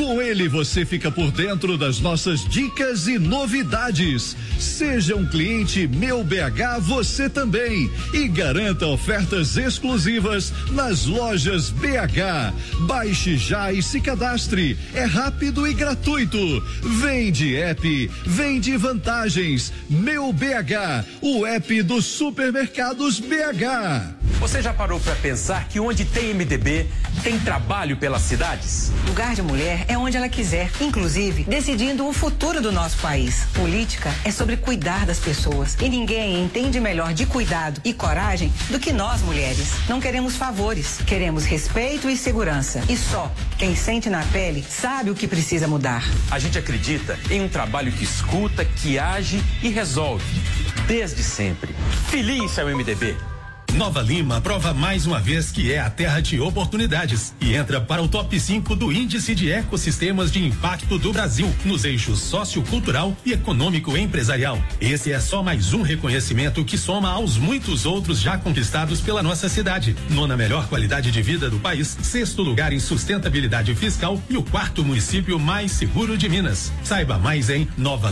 Com ele você fica por dentro das nossas dicas e novidades. Seja um cliente Meu BH você também e garanta ofertas exclusivas nas lojas BH. Baixe já e se cadastre. É rápido e gratuito. Vende app, vende vantagens. Meu BH, o app dos supermercados BH. Você já parou para pensar que onde tem MDB, tem trabalho pelas cidades? Lugar de mulher é onde ela quiser, inclusive decidindo o futuro do nosso país. Política é sobre cuidar das pessoas e ninguém entende melhor de cuidado e coragem do que nós mulheres. Não queremos favores, queremos respeito e segurança. E só quem sente na pele sabe o que precisa mudar. A gente acredita em um trabalho que escuta, que age e resolve. Desde sempre. Feliz é o MDB. Nova Lima prova mais uma vez que é a terra de oportunidades e entra para o top 5 do Índice de Ecossistemas de Impacto do Brasil, nos eixos sociocultural e econômico empresarial. Esse é só mais um reconhecimento que soma aos muitos outros já conquistados pela nossa cidade. 9ª melhor qualidade de vida do país, 6º lugar em sustentabilidade fiscal e o 4º município mais seguro de Minas. Saiba mais em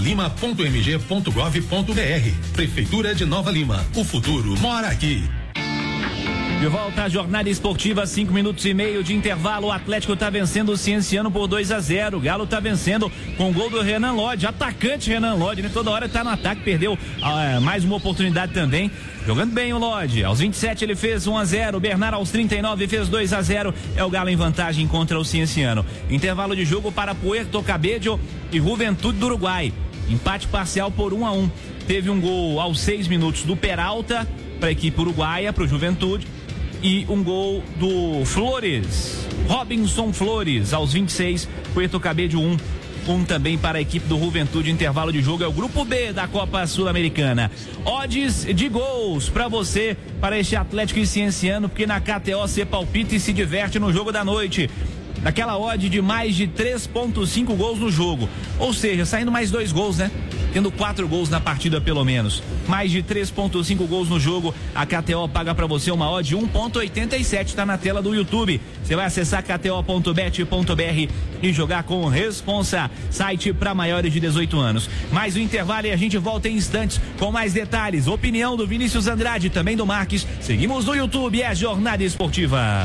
novalima.mg.gov.br. Prefeitura de Nova Lima. O futuro mora aqui. De volta à jornada esportiva, 5 minutos e meio de intervalo. O Atlético tá vencendo o Cienciano por 2-0. O Galo tá vencendo com o gol do Renan Lodge, atacante Renan Lodge, né? Toda hora tá no ataque, perdeu mais uma oportunidade também. Jogando bem o Lodge. Aos 27 ele fez 1-0. O Bernard aos 39 fez 2-0. É o Galo em vantagem contra o Cienciano. Intervalo de jogo para Puerto Cabello e Juventude do Uruguai. Empate parcial por 1-1. Teve um gol aos 6 minutos do Peralta para a equipe uruguaia, para o Juventude. E um gol do Flores, Robinson Flores, aos 26, Puerto Cabello 1. Um também para a equipe do Juventude. Intervalo de jogo é o grupo B da Copa Sul-Americana. Odds de gols para você, para este Atlético e Cienciano, porque na KTO você palpita e se diverte no jogo da noite. Naquela odd de mais de 3,5 gols no jogo. Ou seja, saindo mais 2 gols, né? Tendo 4 gols na partida pelo menos. Mais de 3,5 gols no jogo. A KTO paga pra você uma odd de 1,87. Tá na tela do YouTube. Você vai acessar kto.bet.br e jogar com responsa. Site para maiores de 18 anos. Mais um intervalo e a gente volta em instantes com mais detalhes. Opinião do Vinícius Andrade, também do Marques. Seguimos no YouTube, é a Jornada Esportiva.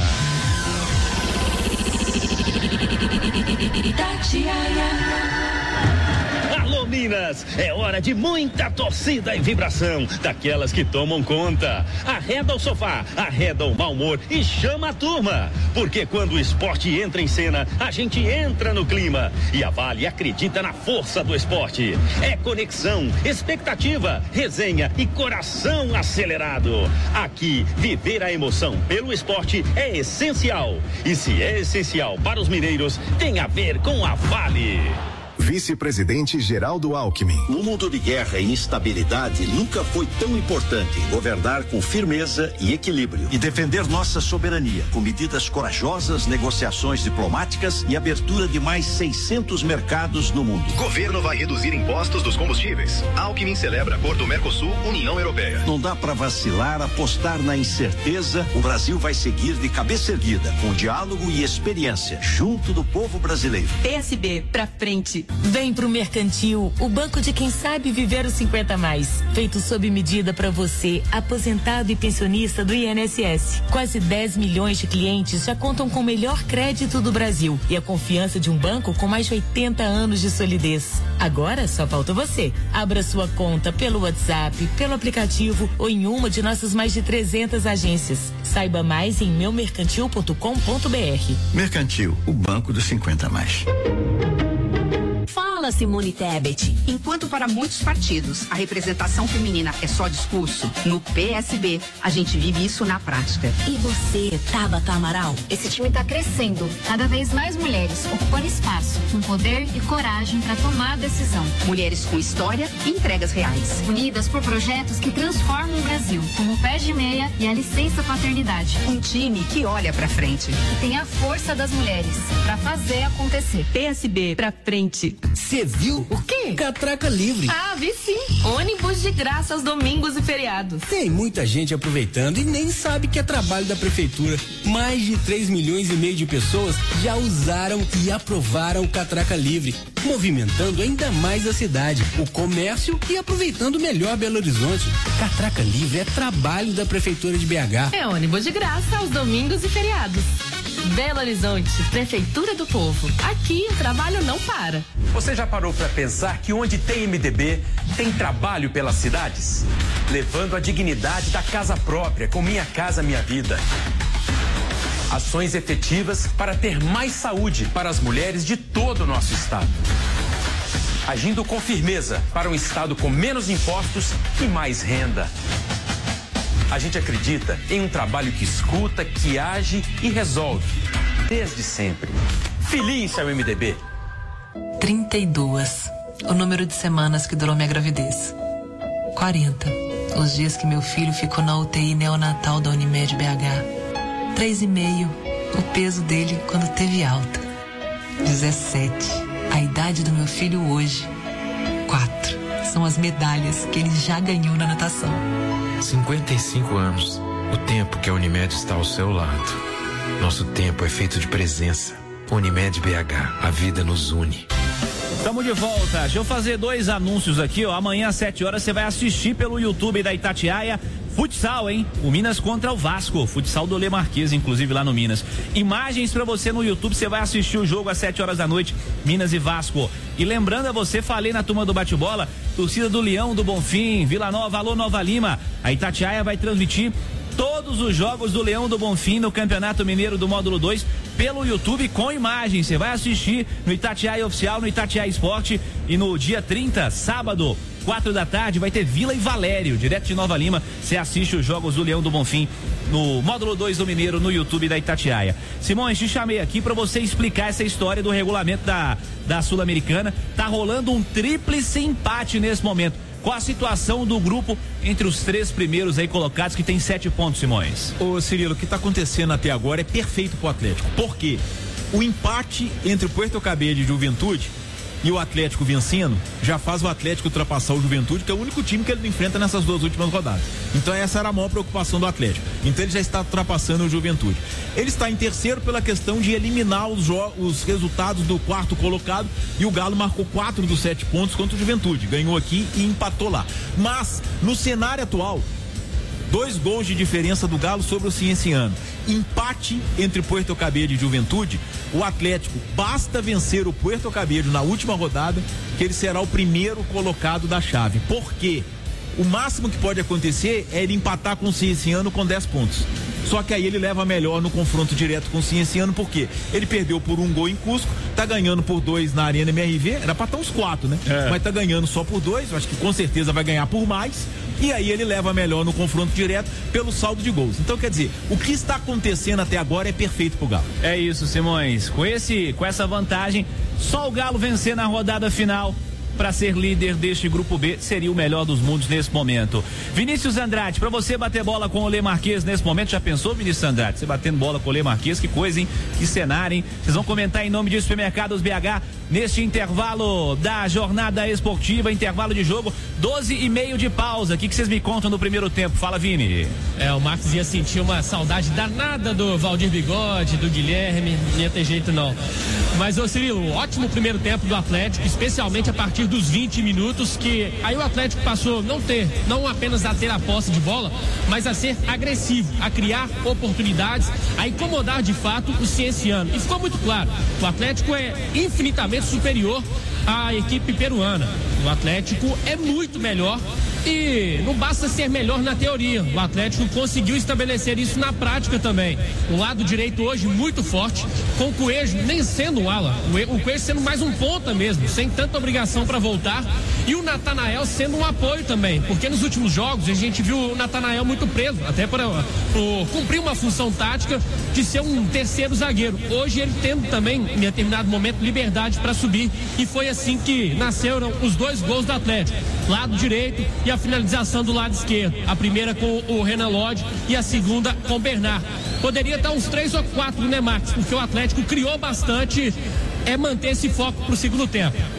Alô Minas, é hora de muita torcida e vibração, daquelas que tomam conta. Arreda o sofá, arreda o mau humor e chama a turma, porque quando o esporte entra em cena, a gente entra no clima, e a Vale acredita na força do esporte. É conexão, expectativa, resenha e coração acelerado. Aqui, viver a emoção pelo esporte é essencial, e se é essencial para os mineiros, tem a ver com a Vale. Vice-presidente Geraldo Alckmin. No mundo de guerra e instabilidade, nunca foi tão importante governar com firmeza e equilíbrio e defender nossa soberania com medidas corajosas, negociações diplomáticas e abertura de mais 600 mercados no mundo. Governo vai reduzir impostos dos combustíveis. Alckmin celebra acordo Mercosul-União Europeia. Não dá para vacilar, apostar na incerteza. O Brasil vai seguir de cabeça erguida, com diálogo e experiência, junto do povo brasileiro. PSB, pra frente. Vem pro Mercantil, o banco de quem sabe viver os 50 mais. Feito sob medida para você, aposentado e pensionista do INSS. Quase 10 milhões de clientes já contam com o melhor crédito do Brasil e a confiança de um banco com mais de 80 anos de solidez. Agora só falta você. Abra sua conta pelo WhatsApp, pelo aplicativo ou em uma de nossas mais de 300 agências. Saiba mais em meumercantil.com.br. Mercantil, o banco dos 50 mais. Fala, Simone Tebet. Enquanto para muitos partidos a representação feminina é só discurso, no PSB a gente vive isso na prática. E você, Tabata Amaral? Esse time está crescendo. Cada vez mais mulheres ocupando espaço, com poder e coragem para tomar a decisão. Mulheres com história e entregas reais. Unidas por projetos que transformam o Brasil, como o Pé de Meia e a Licença Paternidade. Um time que olha pra frente. E tem a força das mulheres para fazer acontecer. PSB, pra frente. Você viu? O quê? Catraca Livre. Ah, vi sim. Ônibus de graça aos domingos e feriados. Tem muita gente aproveitando e nem sabe que é trabalho da prefeitura. Mais de 3,5 milhões de pessoas já usaram e aprovaram o Catraca Livre, movimentando ainda mais a cidade, o comércio e aproveitando melhor Belo Horizonte. Catraca Livre é trabalho da prefeitura de BH. É ônibus de graça aos domingos e feriados. Belo Horizonte, Prefeitura do Povo. Aqui o trabalho não para. Você já parou para pensar que onde tem MDB, tem trabalho pelas cidades? Levando a dignidade da casa própria, com Minha Casa Minha Vida. Ações efetivas para ter mais saúde para as mulheres de todo o nosso estado. Agindo com firmeza para um estado com menos impostos e mais renda. A gente acredita em um trabalho que escuta, que age e resolve. Desde sempre. Feliz é o MDB. 32. O número de semanas que durou minha gravidez. 40. Os dias que meu filho ficou na UTI neonatal da Unimed BH. 3,5. O peso dele quando teve alta. 17. A idade do meu filho hoje. 4. São as medalhas que ele já ganhou na natação. 55 anos. O tempo que a Unimed está ao seu lado. Nosso tempo é feito de presença. Unimed BH, a vida nos une. Estamos de volta. Deixa eu fazer 2 anúncios aqui, ó. Amanhã às 7 horas você vai assistir pelo YouTube da Itatiaia futsal, hein? O Minas contra o Vasco. Futsal do Lê Marquês, inclusive lá no Minas. Imagens pra você no YouTube, você vai assistir o jogo às 7 horas da noite, Minas e Vasco. E lembrando a você, falei na turma do bate-bola, torcida do Leão, do Bonfim, Vila Nova, alô Nova Lima. A Itatiaia vai transmitir todos os jogos do Leão do Bonfim no Campeonato Mineiro do Módulo 2 pelo YouTube com imagens. Você vai assistir no Itatiaia Oficial, no Itatiaia Esporte, e no dia 30, sábado, 4 da tarde, vai ter Vila e Valério, direto de Nova Lima. Você assiste os jogos do Leão do Bonfim no Módulo 2 do Mineiro, no YouTube da Itatiaia. Simões, te chamei aqui para você explicar essa história do regulamento da Sul-Americana. Tá rolando um tríplice empate nesse momento. Qual a situação do grupo entre os 3 primeiros aí colocados, que tem 7 pontos, Simões? Ô Cirilo, o que está acontecendo até agora é perfeito pro Atlético. Por quê? O empate entre o Puerto Cabello e Juventude e o Atlético vencendo, já faz o Atlético ultrapassar o Juventude, que é o único time que ele enfrenta nessas 2 últimas rodadas. Então essa era a maior preocupação do Atlético. Então ele já está ultrapassando o Juventude. Ele está em terceiro pela questão de eliminar os resultados do 4º colocado, e o Galo marcou 4 dos 7 pontos contra o Juventude. Ganhou aqui e empatou lá. Mas, no cenário atual, 2 gols de diferença do Galo sobre o Cienciano. Empate entre Puerto Cabello e Juventude. O Atlético, basta vencer o Puerto Cabello na última rodada, que ele será o primeiro colocado da chave. Por quê? O máximo que pode acontecer é ele empatar com o Cienciano com 10 pontos. Só que aí ele leva melhor no confronto direto com o Cienciano, porque ele perdeu por 1 gol em Cusco, tá ganhando por 2 na Arena MRV, era pra estar uns 4, né? Mas tá ganhando só por 2, eu acho que com certeza vai ganhar por mais, e aí ele leva melhor no confronto direto pelo saldo de gols. Então, quer dizer, o que está acontecendo até agora é perfeito pro Galo. É isso, Simões. Com essa vantagem, só o Galo vencer na rodada final para ser líder deste grupo B seria o melhor dos mundos nesse momento. Vinícius Andrade, para você bater bola com o Lê Marquês nesse momento, já pensou, Vinícius Andrade? Você batendo bola com o Lê Marquês, que coisa, hein? Que cenário, hein? Vocês vão comentar em nome de Supermercados BH neste intervalo da jornada esportiva, intervalo de jogo, 12,5 de pausa. O que vocês me contam no primeiro tempo? Fala, Vini. O Marcos ia sentir uma saudade danada do Valdir Bigode, do Guilherme, não ia ter jeito não. Mas, ô Cirilo, ótimo primeiro tempo do Atlético, especialmente a partir dos 20 minutos, que aí o Atlético passou não apenas a ter a posse de bola, mas a ser agressivo, a criar oportunidades, a incomodar de fato o Cienciano. E ficou muito claro, o Atlético é infinitamente superior à equipe peruana. O Atlético é muito melhor. E não basta ser melhor na teoria, o Atlético conseguiu estabelecer isso na prática também. O lado direito hoje muito forte, com o Coelho nem sendo um ala, o Coelho sendo mais um ponta mesmo, sem tanta obrigação para voltar, e o Natanael sendo um apoio também, porque nos últimos jogos a gente viu o Natanael muito preso, até por cumprir uma função tática de ser um terceiro zagueiro. Hoje ele tendo também, em determinado momento, liberdade para subir, e foi assim que nasceram os 2 gols do Atlético, lado direito e a finalização do lado esquerdo, a primeira com o Renan Lodge e a segunda com o Bernard. Poderia estar uns 3 ou 4, né, Marcos? Porque o Atlético criou bastante, manter esse foco pro segundo tempo.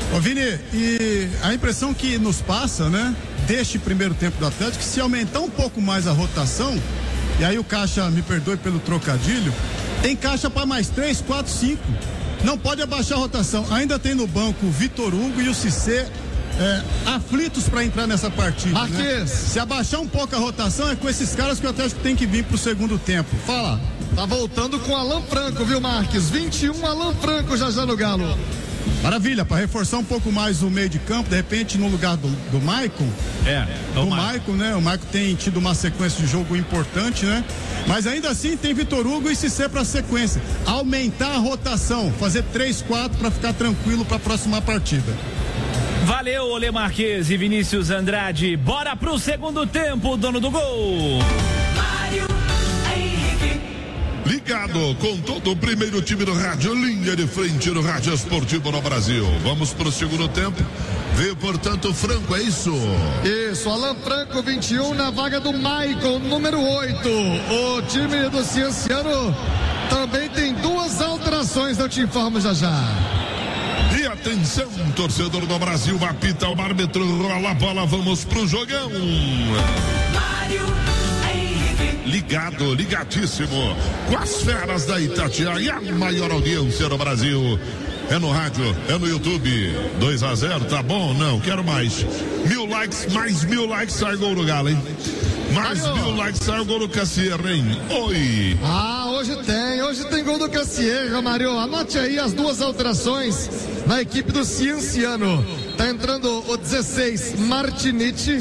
Ô Vini, e a impressão que nos passa, né, deste primeiro tempo do Atlético, se aumentar um pouco mais a rotação, e aí o Caixa, me perdoe pelo trocadilho, tem caixa para mais 3, 4, 5. Não pode abaixar a rotação. Ainda tem no banco o Vitor Hugo e o Cissé aflitos para entrar nessa partida. Marques, né? Se abaixar um pouco a rotação, é com esses caras que o Atlético tem que vir pro segundo tempo. Fala. Tá voltando com Alan Franco, viu, Marques? 21, Alan Franco já no Galo. Maravilha, para reforçar um pouco mais o meio de campo, de repente no lugar do Maicon. Do Maicon, né? O Maicon tem tido uma sequência de jogo importante, né? Mas ainda assim tem Vitor Hugo e Cissé para sequência. Aumentar a rotação, fazer 3, 4 para ficar tranquilo para a próxima partida. Valeu, Olê Marques e Vinícius Andrade. Bora pro segundo tempo, dono do gol. Mário Henrique. Ligado com todo o primeiro time do rádio, linha de frente no Rádio Esportivo no Brasil. Vamos pro segundo tempo. Veio, portanto, Franco, é isso? Isso, Alan Franco, 21, na vaga do Maicon, número 8. O time do Cienciano também tem 2 alterações, eu te informo já já. E atenção, torcedor do Brasil, apita o árbitro, rola a bola, vamos pro jogão. Mário Henrique. Ligado, ligadíssimo com as feras da Itatiaia, a maior audiência do Brasil. É no rádio, é no YouTube. 2-0, tá bom? Não, quero mais. 1000 likes, mais 1000 likes, sai gol do Galo, hein? Mais 1000 likes, sai o gol do Cassierra, hein? Oi! Hoje tem gol do Cassierra, Mário. Anote aí as 2 alterações na equipe do Cienciano. Tá entrando o 16, Martinite,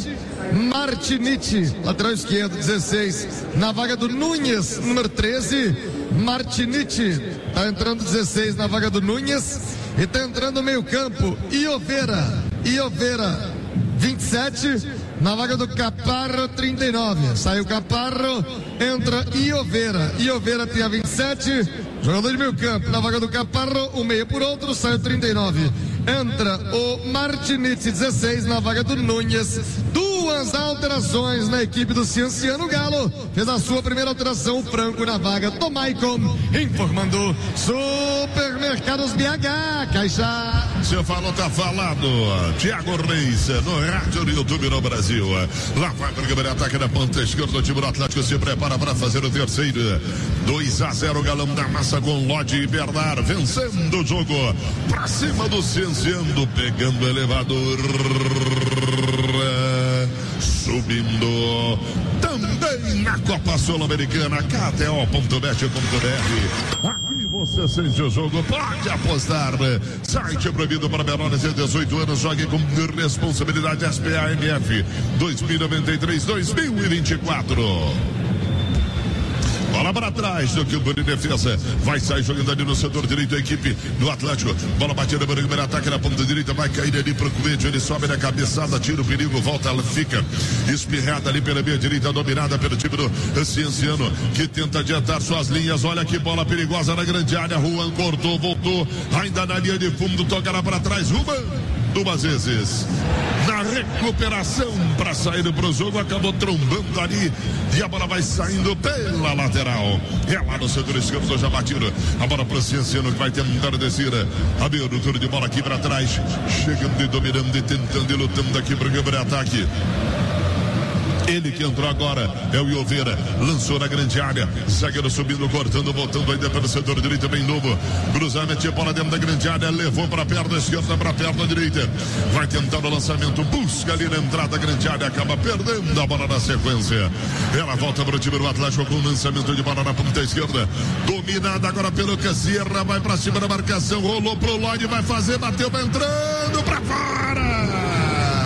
lateral esquerdo, 16, na vaga do Nunes, número 13, Martinite, tá entrando 16 na vaga do Nunes, e tá entrando no meio campo, Iovera, 27, na vaga do Caparro, 39, saiu Caparro, entra Iovera tem a 27, jogador de meio campo, na vaga do Caparro, um meio por outro, saiu 39, entra o Martinite, 16, na vaga do Nunes. 2 alterações na equipe do Cienciano. Galo fez a sua primeira alteração, o Franco na vaga do Maicon, informando Supermercados BH, Caixa. Você falou, tá falado. Thiago Reis, no rádio do YouTube no Brasil. Lá vai para o primeiro ataque da ponta esquerda, o time do Atlético se prepara para fazer o terceiro. 2-0, Galão da Massa com Lodi e Bernard, vencendo o jogo pra cima do Cienciano, pegando o elevador, subindo também na Copa Sul-Americana, KTO.bet.br. Aqui você sente o jogo, pode apostar. Site proibido para menores de 18 anos, jogue com responsabilidade. SPAMF 2093-2024. Bola para trás do campo de defesa. Vai sair jogando ali no setor direito a equipe do Atlético. Bola batida para o primeiro ataque na ponta direita. Vai cair ali para o Coelho. Ele sobe na cabeçada, tira o perigo, volta, ela fica espirrada ali pela meia direita, dominada pelo time do Cienciano, que tenta adiantar suas linhas. Olha que bola perigosa na grande área. Juan cortou, voltou, ainda na linha de fundo, toca lá para trás. Juan, 2 vezes. Na recuperação para sair para o jogo, acabou trombando ali e a bola vai saindo pela lateral. É lá no setor esquerdo, já batido. A bola para o Cienciano, que vai tentar descer. Abertura de bola aqui para trás, chegando e dominando e tentando e lutando aqui para o grande ataque. Ele que entrou agora é o Iovera, lançou na grande área, zagueiro subindo, cortando, voltando ainda pelo setor direito, bem novo, cruzamento de bola dentro da grande área, levou para a perna esquerda, para a perna direita, vai tentar o lançamento, busca ali na entrada da grande área, acaba perdendo a bola na sequência. Ela volta para o time do Atlético com o lançamento de bola na ponta esquerda, dominada agora pelo Cassierra, vai para cima da marcação, rolou pro Lloyd, vai fazer, bateu, vai entrando para fora.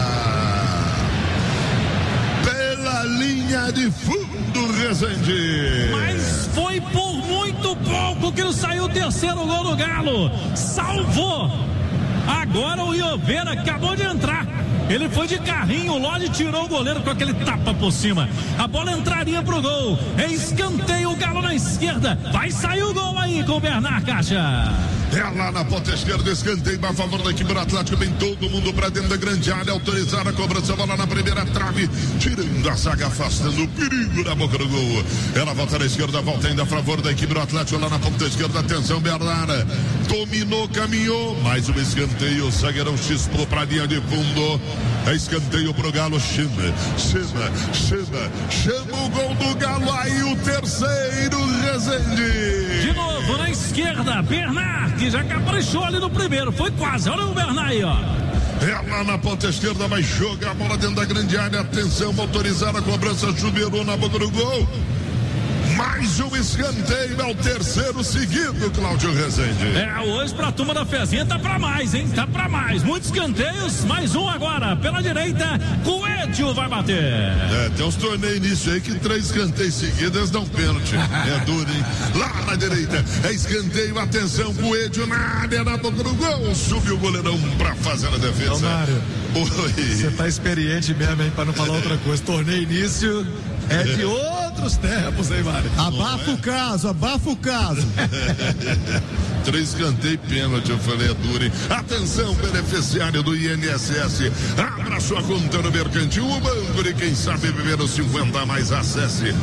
Linha de fundo, Rezende. Mas foi por muito pouco que não saiu o terceiro gol do Galo. Salvou. Agora o Iovera acabou de entrar. Ele foi de carrinho, o Lodi tirou o goleiro com aquele tapa por cima. A bola entraria pro gol. É escanteio, o Galo na esquerda. Vai sair o gol aí com o Bernard, Caixa. É lá na ponta esquerda, escanteio a favor da equipe do Atlético, vem todo mundo pra dentro da grande área, autorizada a cobrança, bola na primeira trave, tirando a zaga, afastando o perigo na boca do gol. Ela volta na esquerda, volta ainda a favor da equipe do Atlético, lá na ponta esquerda, atenção, Bernardo, dominou, caminhou, mais um escanteio, o zagueirão chispou pra linha de fundo, é escanteio pro Galo, chama o gol do Galo, aí o terceiro, Rezende. De novo na esquerda, Bernard, que já caprichou ali no primeiro, foi quase, olha o Bernard aí, ó. É lá na ponta esquerda, vai jogar a bola dentro da grande área, atenção, autorizada a cobrança, chuveirou na boca do gol. Mais um escanteio, é o terceiro seguido, Cláudio Rezende. Hoje pra turma da Fezinha tá pra mais, hein? Tá pra mais. Muitos escanteios, mais um agora. Pela direita, Coelho vai bater. Tem uns torneios nisso aí que 3 escanteios seguidos dão pênalti. É duro, hein? Lá na direita, é escanteio, atenção, Coelho na área, na boca do gol. Subiu o goleirão pra fazer a defesa. Mário, você tá experiente mesmo, hein? Pra não falar outra coisa. Torneio início é de outros tempos, hein, Mário? Abafa o caso. 3 escanteio pênalti, eu falei, é duro, hein? Atenção, beneficiário do INSS, abra sua conta no Mercantil, o banco de quem sabe viver os 50 mais, acesse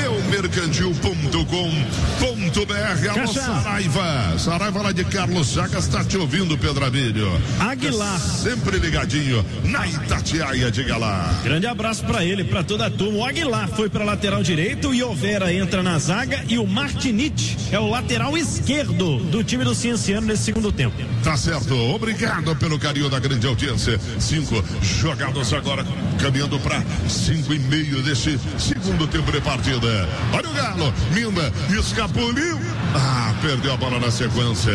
meumercantil.com.br. Alô, Saraiva lá de Carlos Chagas, tá te ouvindo, Pedro Abílio. Aguilar. Sempre ligadinho na Itatiaia, diga lá. Grande abraço pra ele, pra toda a turma. O Aguilar foi pra lateral direito, o Iovera entra na zaga e o Martinite é o lateral esquerdo do time do Cienciano nesse segundo tempo. Tá certo, obrigado pelo carinho da grande audiência. 5 jogados agora, caminhando para 5,5 desse segundo tempo de partida. Olha o Galo, Minda, escapuliu. Perdeu a bola na sequência.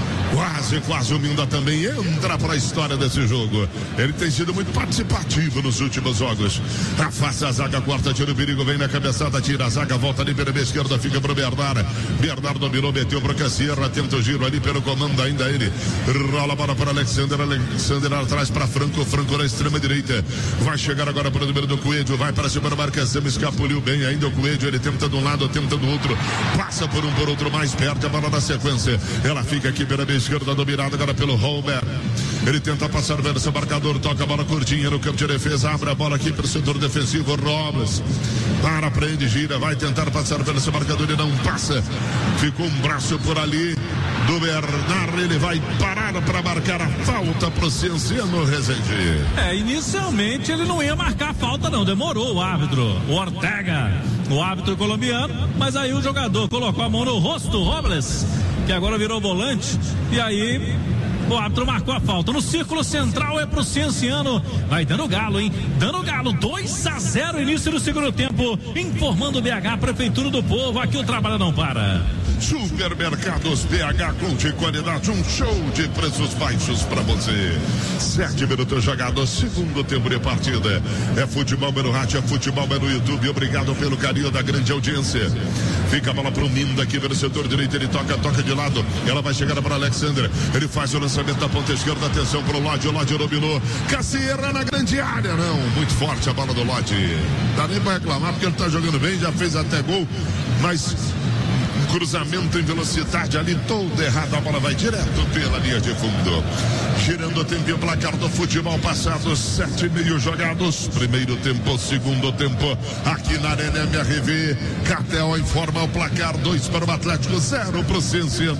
Quase o Minda também entra para a história desse jogo. Ele tem sido muito participativo nos últimos jogos. Afasta a zaga, quarta, tira o perigo, vem na cabeçada, tira a zaga, volta ali pela esquerda, fica pro Bernardo. Bernardo dominou, meteu pro Cassierra, tenta o giro ali pelo comando, ainda ele. Rola a bola para Alexander atrás para Franco na extrema direita. Vai chegar agora para o número do Coelho, vai para cima da marcação, escapuliu bem ainda o Coelho, ele tenta de um lado, tenta do outro, passa por um, por outro, mais perde a bola na sequência. Ela fica aqui pela esquerda, dominada agora pelo Homer. Ele tenta passar pelo seu marcador, toca a bola curtinha no campo de defesa, abre a bola aqui para o setor defensivo, Robles. Prende, gira, vai tentar passar pelo seu marcador e não passa. Ficou um braço por ali do Bernardo, ele vai parar para marcar a falta pro Cienciano, Rezende. Inicialmente ele não ia marcar a falta não, demorou o árbitro, o Ortega, o árbitro colombiano, mas aí o jogador colocou a mão no rosto, Robles, que agora virou volante, e aí o árbitro marcou a falta. No círculo central é pro Cienciano. Vai dando Galo, hein? Dando Galo, 2-0, início do segundo tempo. Informando o BH, Prefeitura do Povo. Aqui o trabalho não para. Supermercados BH, com de qualidade, um show de preços baixos para você. 7 minutos jogados, segundo tempo de partida. É futebol no rádio, é futebol no YouTube. Obrigado pelo carinho da grande audiência. Fica a bola pro Minda aqui pelo setor direito, ele toca de lado. Ela vai chegar para Alexander. Ele faz o lançamento da ponta esquerda, atenção pro Lodge, o Lodge dominou. Cassierra na grande área, não, muito forte a bola do Lodge. Dá nem para reclamar porque ele tá jogando bem, já fez até gol, mas cruzamento em velocidade ali, todo errado, a bola vai direto pela linha de fundo. Girando o tempo e o placar do futebol passado, 7,5 jogados, primeiro tempo, segundo tempo, aqui na Arena MRV. KTO informa o placar, 2 para o Atlético, 0 para o Cienciano.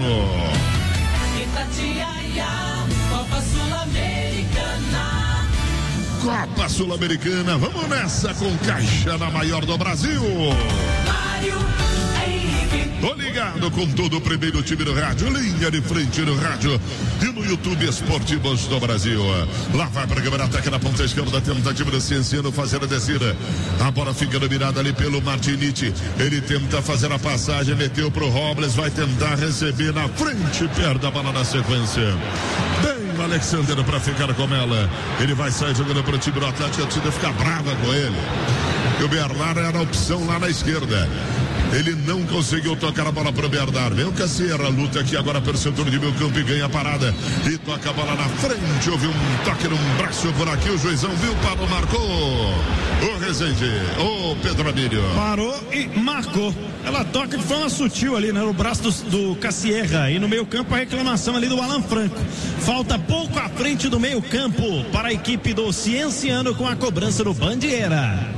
Itatiaia, Copa Sul-Americana. Copa Sul-Americana, vamos nessa com Caixa na maior do Brasil. Mário Tô ligado com todo o primeiro time do rádio, linha de frente no rádio e no YouTube Esportivos do Brasil. Lá vai para a câmera, ataque na ponta esquerda, tentativa do Cienciano fazer a descida. A bola fica dominada ali pelo Martinite. Ele tenta fazer a passagem, meteu pro Robles, vai tentar receber na frente, perde a bola na sequência. Bem, o Alexander para ficar com ela. Ele vai sair jogando para o time do Atlético, a torcida fica brava com ele. E o Bernardo era a opção lá na esquerda. Ele não conseguiu tocar a bola para o Bernardo. Vem o Cassierra, luta aqui agora pelo setor de meio campo e ganha a parada. E toca a bola na frente. Houve um toque num braço por aqui. O juizão viu, parou, marcou. O Rezende, o Pedro Abílio. Parou e marcou. Ela toca de forma sutil ali, né? No braço do Cassierra. E no meio campo a reclamação ali do Alan Franco. Falta pouco à frente do meio campo para a equipe do Cienciano com a cobrança do Bandeira.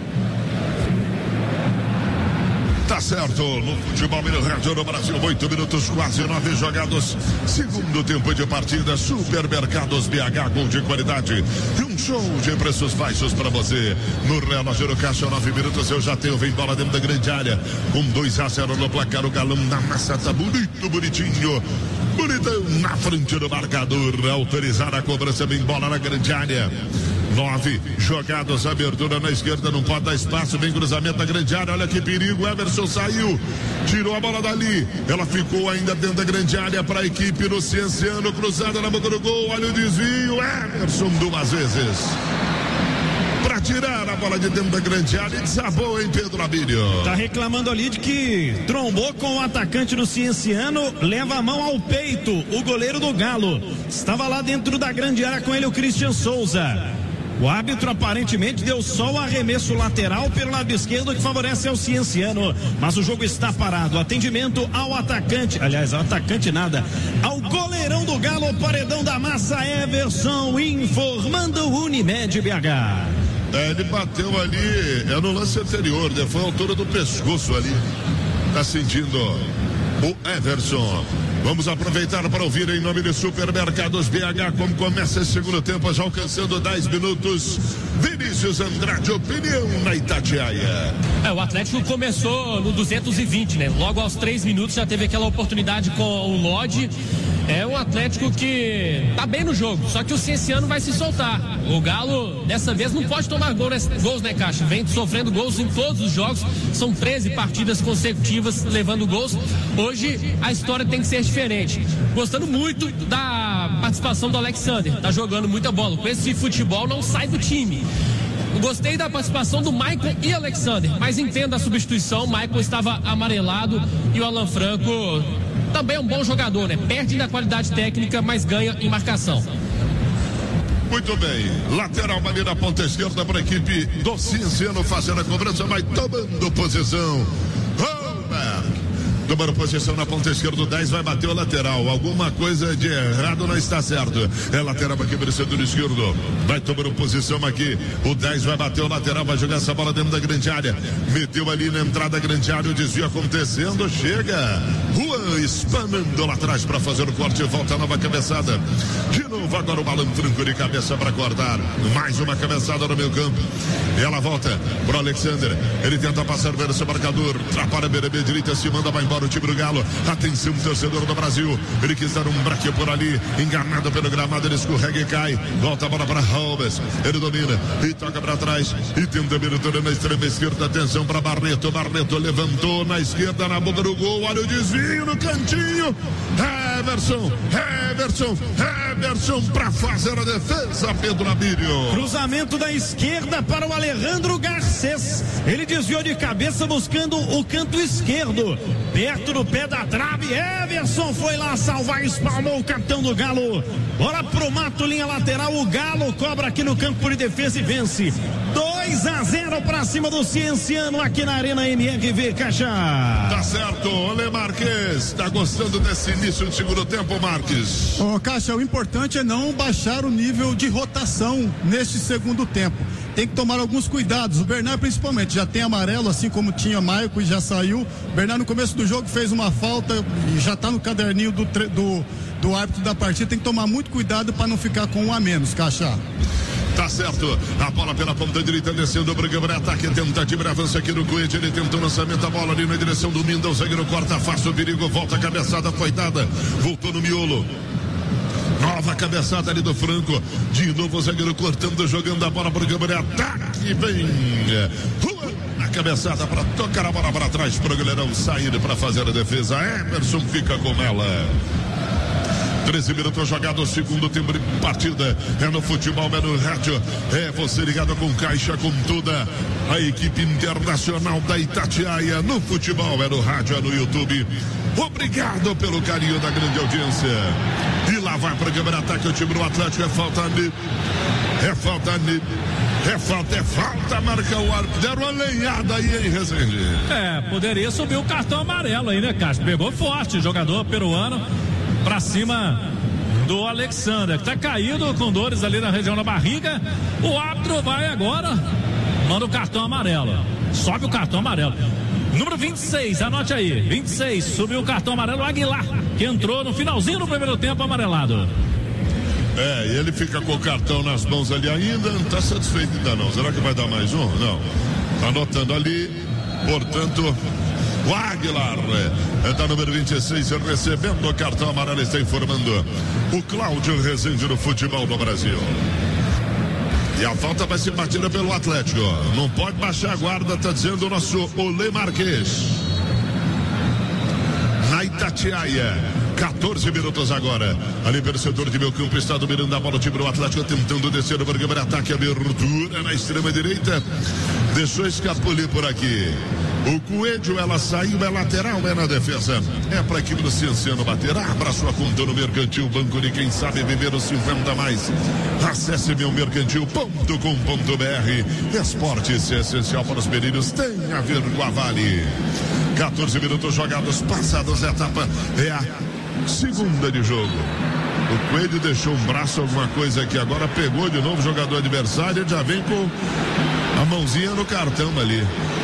Tá certo, no futebol rádio no Brasil, 8 minutos, quase 9 jogados, segundo tempo de partida, Supermercados BH, gol de qualidade e um show de preços baixos para você. No relógio do caixa, 9 minutos, eu já tenho, vem bola dentro da grande área, com 2-0 no placar, o Galão na massa, tá bonito, bonitinho, bonitão, na frente do marcador, autorizada a cobrança, vem bola na grande área. 9 jogados, abertura na esquerda, não pode dar espaço, vem cruzamento na grande área, olha que perigo, Everson saiu, tirou a bola dali, ela ficou ainda dentro da grande área para a equipe do Cienciano, cruzada na boca do gol, olha o desvio, Everson 2 vezes. Para tirar a bola de dentro da grande área e desabou, hein, Pedro Abílio? Tá reclamando ali de que trombou com o atacante do Cienciano, leva a mão ao peito, o goleiro do Galo. Estava lá dentro da grande área com ele o Christian Souza. O árbitro aparentemente deu só o arremesso lateral pelo lado esquerdo que favorece ao Cienciano, mas o jogo está parado. Atendimento ao atacante, aliás, ao atacante nada, ao goleirão do Galo, paredão da massa, Everson, informando o Unimed BH. Ele bateu ali, no lance anterior, né? Foi a altura do pescoço ali. Tá sentindo o Everson. Vamos aproveitar para ouvir em nome de Supermercados BH como começa esse segundo tempo, já alcançando 10 minutos. Vinícius Andrade, opinião na Itatiaia. O Atlético começou no 220, né? Logo aos 3 minutos já teve aquela oportunidade com o Lodge. É um Atlético que tá bem no jogo, só que o Cienciano vai se soltar. O Galo, dessa vez, não pode tomar gols, né, Caixa? Vem sofrendo gols em todos os jogos, são 13 partidas consecutivas levando gols. Hoje a história tem que ser diferente. Gostando muito da participação do Alexander, tá jogando muita bola. Com esse futebol não sai do time. Gostei da participação do Maicon e Alexander, mas entendo a substituição. O Maicon estava amarelado e o Alan Franco também é um bom jogador, né? Perde na qualidade técnica, mas ganha em marcação. Muito bem, lateral ali na ponta esquerda para a equipe do Cienciano fazendo a cobrança, vai tomando posição. Tomando posição na ponta esquerda, o 10 vai bater o lateral. Alguma coisa de errado não está certo. É lateral aqui para o setor esquerdo. Vai tomando posição aqui. O 10 vai bater o lateral, vai jogar essa bola dentro da grande área. Meteu ali na entrada da grande área, o desvio acontecendo. Chega. Juan espanando lá atrás para fazer o corte. Volta a nova cabeçada. De novo agora o balão tranco de cabeça para cortar. Mais uma cabeçada no meio campo. E ela volta para o Alexander. Ele tenta passar pelo seu marcador. Atrapalha a beira direita, se manda, vai embora o time do Galo. Atenção, torcedor do Brasil. Ele quis dar um braque por ali, enganado pelo gramado, ele escorrega e cai. Volta a bola para Alves. Ele domina e toca para trás e tenta abertura na extrema esquerda. Atenção para Barreto. Barreto levantou na esquerda, na boca do gol. Olha o desvio no cantinho. Everson para fazer a defesa. Pedro Abílio. Cruzamento da esquerda para o Alejandro Garcês. Ele desviou de cabeça buscando o canto esquerdo. Perto do pé da trave, Everson foi lá salvar, espalmou o capitão do Galo. Bola pro Mato, linha lateral, o Galo cobra aqui no campo de defesa e vence. 2-0 pra cima do Cienciano aqui na Arena MRV, Caixa. Tá certo, Olê Marques, tá gostando desse início de segundo tempo, Marques? Caixa, o importante é não baixar o nível de rotação neste segundo tempo. Tem que tomar alguns cuidados. O Bernard, principalmente, já tem amarelo, assim como tinha Maicon e já saiu. O Bernard, no começo do jogo, fez uma falta e já está no caderninho do árbitro da partida. Tem que tomar muito cuidado para não ficar com um a menos, Caixa. Tá certo, a bola pela ponta direita descendo, o Brigão ataque, tentativa de avanço aqui no Coelho, ele tentou o lançamento, a bola ali na direção do Minda, o zagueiro corta, afasta o perigo, volta a cabeçada, foi dada, voltou no miolo. Nova cabeçada ali do Franco. De novo o zagueiro cortando, jogando a bola para o Gabriel. Ataque, vem a cabeçada para tocar a bola para trás para o goleirão sair para fazer a defesa. Emerson fica com ela. 13 minutos jogados, segundo tempo de partida. É no futebol, é no rádio. É você ligado com Caixa, com toda a equipe internacional da Itatiaia. No futebol, é no rádio, é no YouTube. Obrigado pelo carinho da grande audiência. E lá vai para o ataque o time do Atlético. É falta nele. É falta nele. É falta, marca o árbitro. Deram uma lenhada aí, hein, Rezende? Poderia subir o cartão amarelo aí, né, Castro? Pegou forte o jogador peruano pra cima do Alexander, que tá caído com dores ali na região da barriga. O árbitro vai agora, manda o cartão amarelo. Sobe o cartão amarelo. Número 26, anote aí. 26, subiu o cartão amarelo, Aguilar, que entrou no finalzinho do primeiro tempo amarelado. E ele fica com o cartão nas mãos ali ainda, não está satisfeito ainda não. Será que vai dar mais um? Não. Anotando ali, portanto, o Aguilar da número 26 recebendo o cartão amarelo, está informando o Cláudio Rezende no futebol do Brasil. E a falta vai ser batida pelo Atlético. Não pode baixar a guarda, está dizendo o nosso Olê Marques. Na Itatiaia. 14 minutos agora. Ali pelo setor de meio campo está dominando a bola o time do Atlético, tentando descer o programa de ataque, abertura na extrema direita. Deixou escapulir por aqui. O Coelho, ela saiu, é lateral, é na defesa. É para a equipe do Cienciano bater. Abra sua conta no Mercantil, banco de quem sabe viver os 50 mais. Acesse meumercantil.com.br. Esportes é essencial para os meninos, tem a ver com a Vale. 14 minutos jogados, passados a etapa. É a segunda de jogo. O Coelho deixou um braço, alguma coisa aqui. Agora pegou de novo o jogador adversário. Já vem com a mãozinha no cartão ali.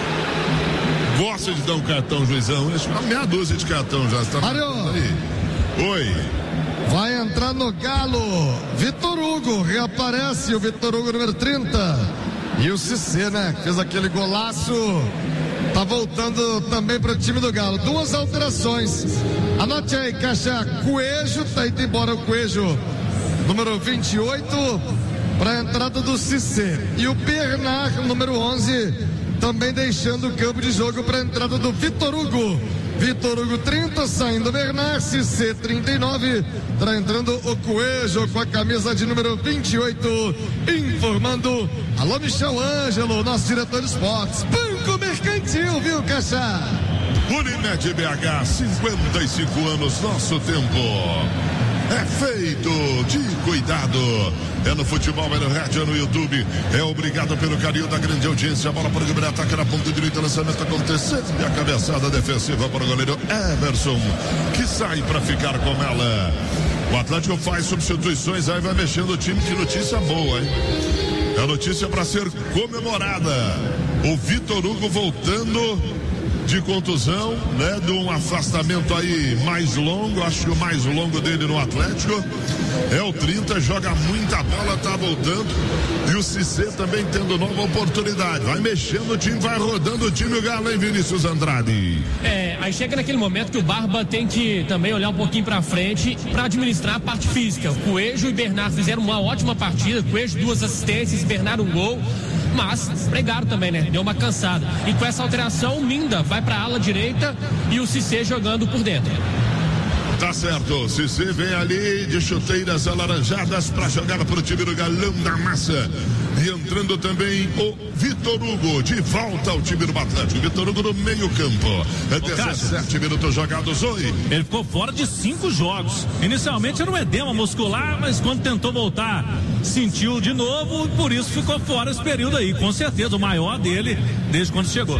Gosta de dar um cartão, juizão. Uma meia dúzia de cartão já. Está aí. Oi. Vai entrar no Galo. Vitor Hugo. Reaparece o Vitor Hugo, número 30. E o Cissé, né? Fez aquele golaço. Tá voltando também para o time do Galo. Duas alterações. Anote aí, Caixa. Coelho, tá indo embora o Coelho, número 28, para a entrada do Cissé. E o Bernard, número 11, também deixando o campo de jogo para a entrada do Vitor Hugo. Vitor Hugo 30, saindo o Bernard, Cissé 39, tá entrando o Coelho com a camisa de número 28, informando. Alô, Michel Ângelo, nosso diretor de esportes. Banco Mercantil, viu, Caixa? Unimed BH, 55 anos, nosso tempo é feito de cuidado. É no futebol, é no rádio, é no YouTube. É obrigado pelo carinho da grande audiência. A bola para o Gabriel, ataca na ponta direita, lançamento acontecendo. E a cabeçada defensiva para o goleiro Everson, que sai para ficar com ela. O Atlético faz substituições, aí vai mexendo o time. Que notícia boa, hein? É notícia para ser comemorada. O Vitor Hugo voltando de contusão, né? De um afastamento aí mais longo, acho que o mais longo dele no Atlético. É o 30, joga muita bola, tá voltando. E o Cissé também tendo nova oportunidade. Vai mexendo o time, vai rodando o time, o Galo, hein, Vinícius Andrade? Aí chega naquele momento que o Barba tem que também olhar um pouquinho pra frente pra administrar a parte física. O Coelho e Bernardo fizeram uma ótima partida. Coelho 2 assistências, Bernardo 1 gol. Mas pregaram também, né? Deu uma cansada. E com essa alteração, o Minda vai pra ala direita e o Cissé jogando por dentro. Tá certo, Cissé vem ali de chuteiras alaranjadas para jogar para o time do Galão da Massa. E entrando também o Vitor Hugo, de volta ao time do Atlético. Vitor Hugo no meio campo. 17 minutos jogados. Oi. Ele ficou fora de 5 jogos. Inicialmente era um edema muscular, mas quando tentou voltar, sentiu de novo, por isso ficou fora esse período aí. Com certeza o maior dele desde quando chegou.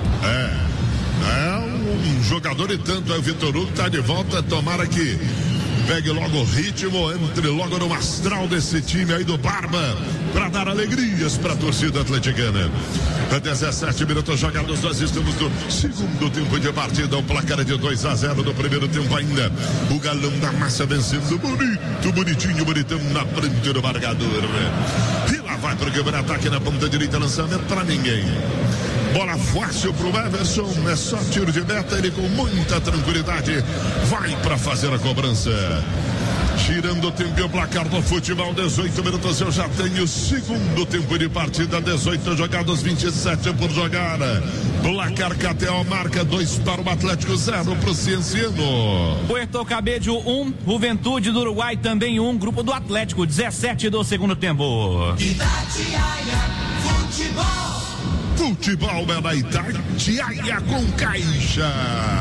É um jogador e tanto. É o Vitor Hugo, tá de volta. Tomara que pegue logo o ritmo, entre logo no astral desse time aí do Barba, para dar alegrias para a torcida atleticana. 17 minutos jogados, nós estamos no segundo tempo de partida. O placar é de 2-0 no primeiro tempo ainda. O Galão da Massa vencendo bonito, bonitinho, bonitão na frente do marcador. E lá vai para o quebra-ataque na ponta direita, lançamento para ninguém. Bola fácil pro Everson, é só tiro de meta, ele com muita tranquilidade vai para fazer a cobrança. Girando o tempo e o placar do futebol, 18 minutos, eu já tenho o segundo tempo de partida, 18 jogados, 27 por jogar. Placar KTO marca 2 para o Atlético, 0 para o Cienciano. Puerto Cabello 1, Juventude do Uruguai também 1, grupo do Atlético, 17 do segundo tempo. Itatiaia Futebol. Futebol é da Itatiaia com Caixa.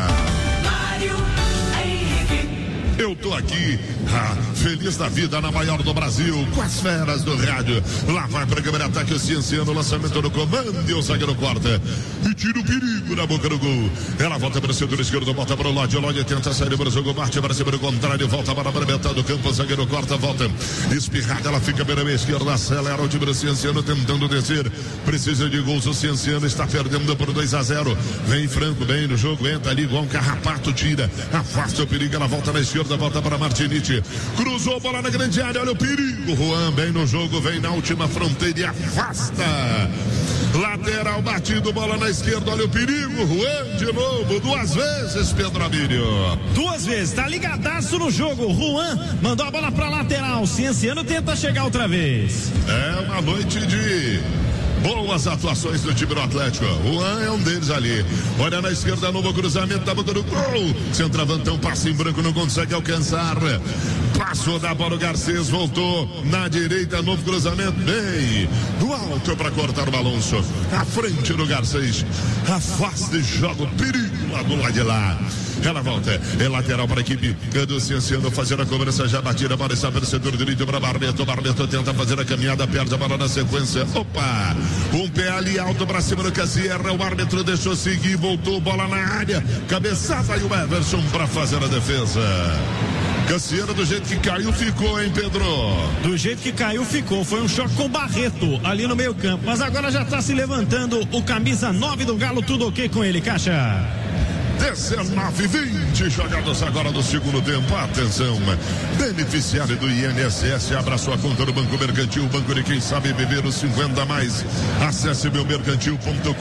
Eu tô aqui, feliz da vida, na maior do Brasil, com as feras do rádio. Lá vai para a câmera ataque o Cienciano, lançamento do comando e o zagueiro corta. E tira o perigo na boca do gol. Ela volta para o setor esquerdo, volta para o Lodge. Lodge tenta sair para o jogo, parte para cima do contrário, volta para a metade do campo, o zagueiro corta, volta. Espirrada, ela fica pela meia esquerda, acelera o time do Cienciano tentando descer. Precisa de gols, o Cienciano está perdendo por 2-0. Vem Franco bem no jogo, entra ali igual um carrapato, tira, afasta o perigo, ela volta na esquerda. Volta para Martinite, cruzou a bola na grande área, olha o perigo, Juan bem no jogo, vem na última fronteira e afasta, lateral batido, bola na esquerda, olha o perigo, Juan de novo, 2 vezes, Pedro Amílio. 2 vezes, tá ligadaço no jogo, Juan mandou a bola pra lateral, Cienciano tenta chegar outra vez. É uma noite de boas atuações do time do Atlético. O Juan é um deles ali. Olha na esquerda, novo cruzamento da boca do gol. Centroavantão, passa em branco, não consegue alcançar. Passou da bola o Garcês, voltou na direita, novo cruzamento. Bem, do alto para cortar o balanço. À frente do Garcês. Afasta e joga o perigo lá do lado de lá. Ela volta, é lateral para a equipe do Cienciano, fazer a cobrança, já batida, a bola está pelo setor direito para Barreto. Barreto tenta fazer a caminhada, perde a bola na sequência. Opa! Um pé ali alto para cima do Cassierra, o árbitro deixou seguir, voltou, bola na área, cabeçada e o Everson para fazer a defesa. Cassierra, do jeito que caiu, ficou, hein, Pedro? Do jeito que caiu, ficou. Foi um choque com o Barreto ali no meio campo, mas agora já está se levantando o camisa 9 do Galo, tudo ok com ele, Caixa. 19-20 jogados agora no segundo tempo. Atenção, beneficiário do INSS, abra sua conta no Banco Mercantil, o banco de quem sabe viver os 50 a mais. Acesse meumercantil.com.br.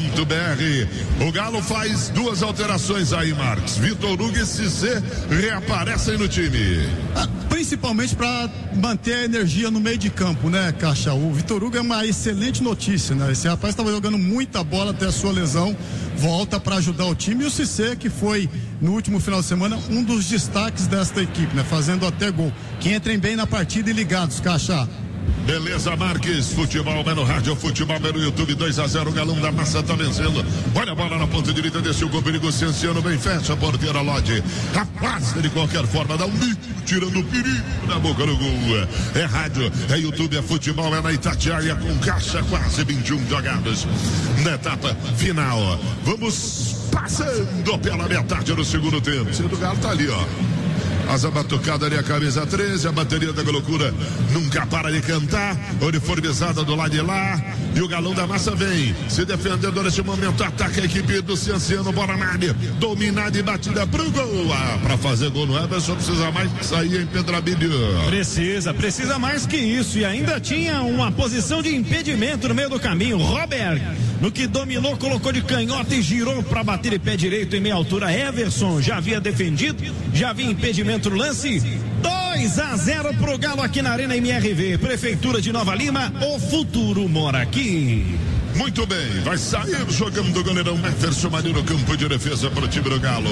O Galo faz 2 alterações aí, Marcos. Vitor Hugo e Cissé reaparecem no time. Principalmente para manter a energia no meio de campo, né, Caixa? O Vitor Hugo é uma excelente notícia, né? Esse rapaz estava jogando muita bola até a sua lesão, volta para ajudar o time. E o Cissé, que foi no último final de semana um dos destaques desta equipe, né? Fazendo até gol. Que entrem bem na partida e ligados, Caixa. Beleza, Marques, futebol é no rádio, futebol é no YouTube, 2-0, o Galão da Massa tá vencendo. Olha a bola na ponta direita, desceu com o perigo, Cienciano bem, fecha a porteira, Lodge. Afasta de qualquer forma, dá um bico, tirando o perigo na boca do gol. É rádio, é YouTube, é futebol, é na Itatiaia com Caixa, quase 21 jogados na etapa final. Vamos passando pela metade do segundo tempo. O do Galo tá ali, ó. Asa batucada ali, a camisa 13, a bateria da loucura nunca para de cantar, uniformizada do lado de lá, e o Galão da Massa vem se defendendo neste momento, ataca a equipe do Cienciano, bola na área, dominada e batida pro gol. Para fazer gol no Everson precisa mais sair em Pedro Abílio. Precisa mais que isso, e ainda tinha uma posição de impedimento no meio do caminho. Robert, no que dominou, colocou de canhota e girou para bater de pé direito em meia altura. Everson já havia defendido, já havia impedimento no lance. 2-0 pro Galo aqui na Arena MRV. Prefeitura de Nova Lima, o futuro mora aqui. Muito bem, vai sair jogando o goleirão Everson Marinho no campo de defesa para o time do Galo.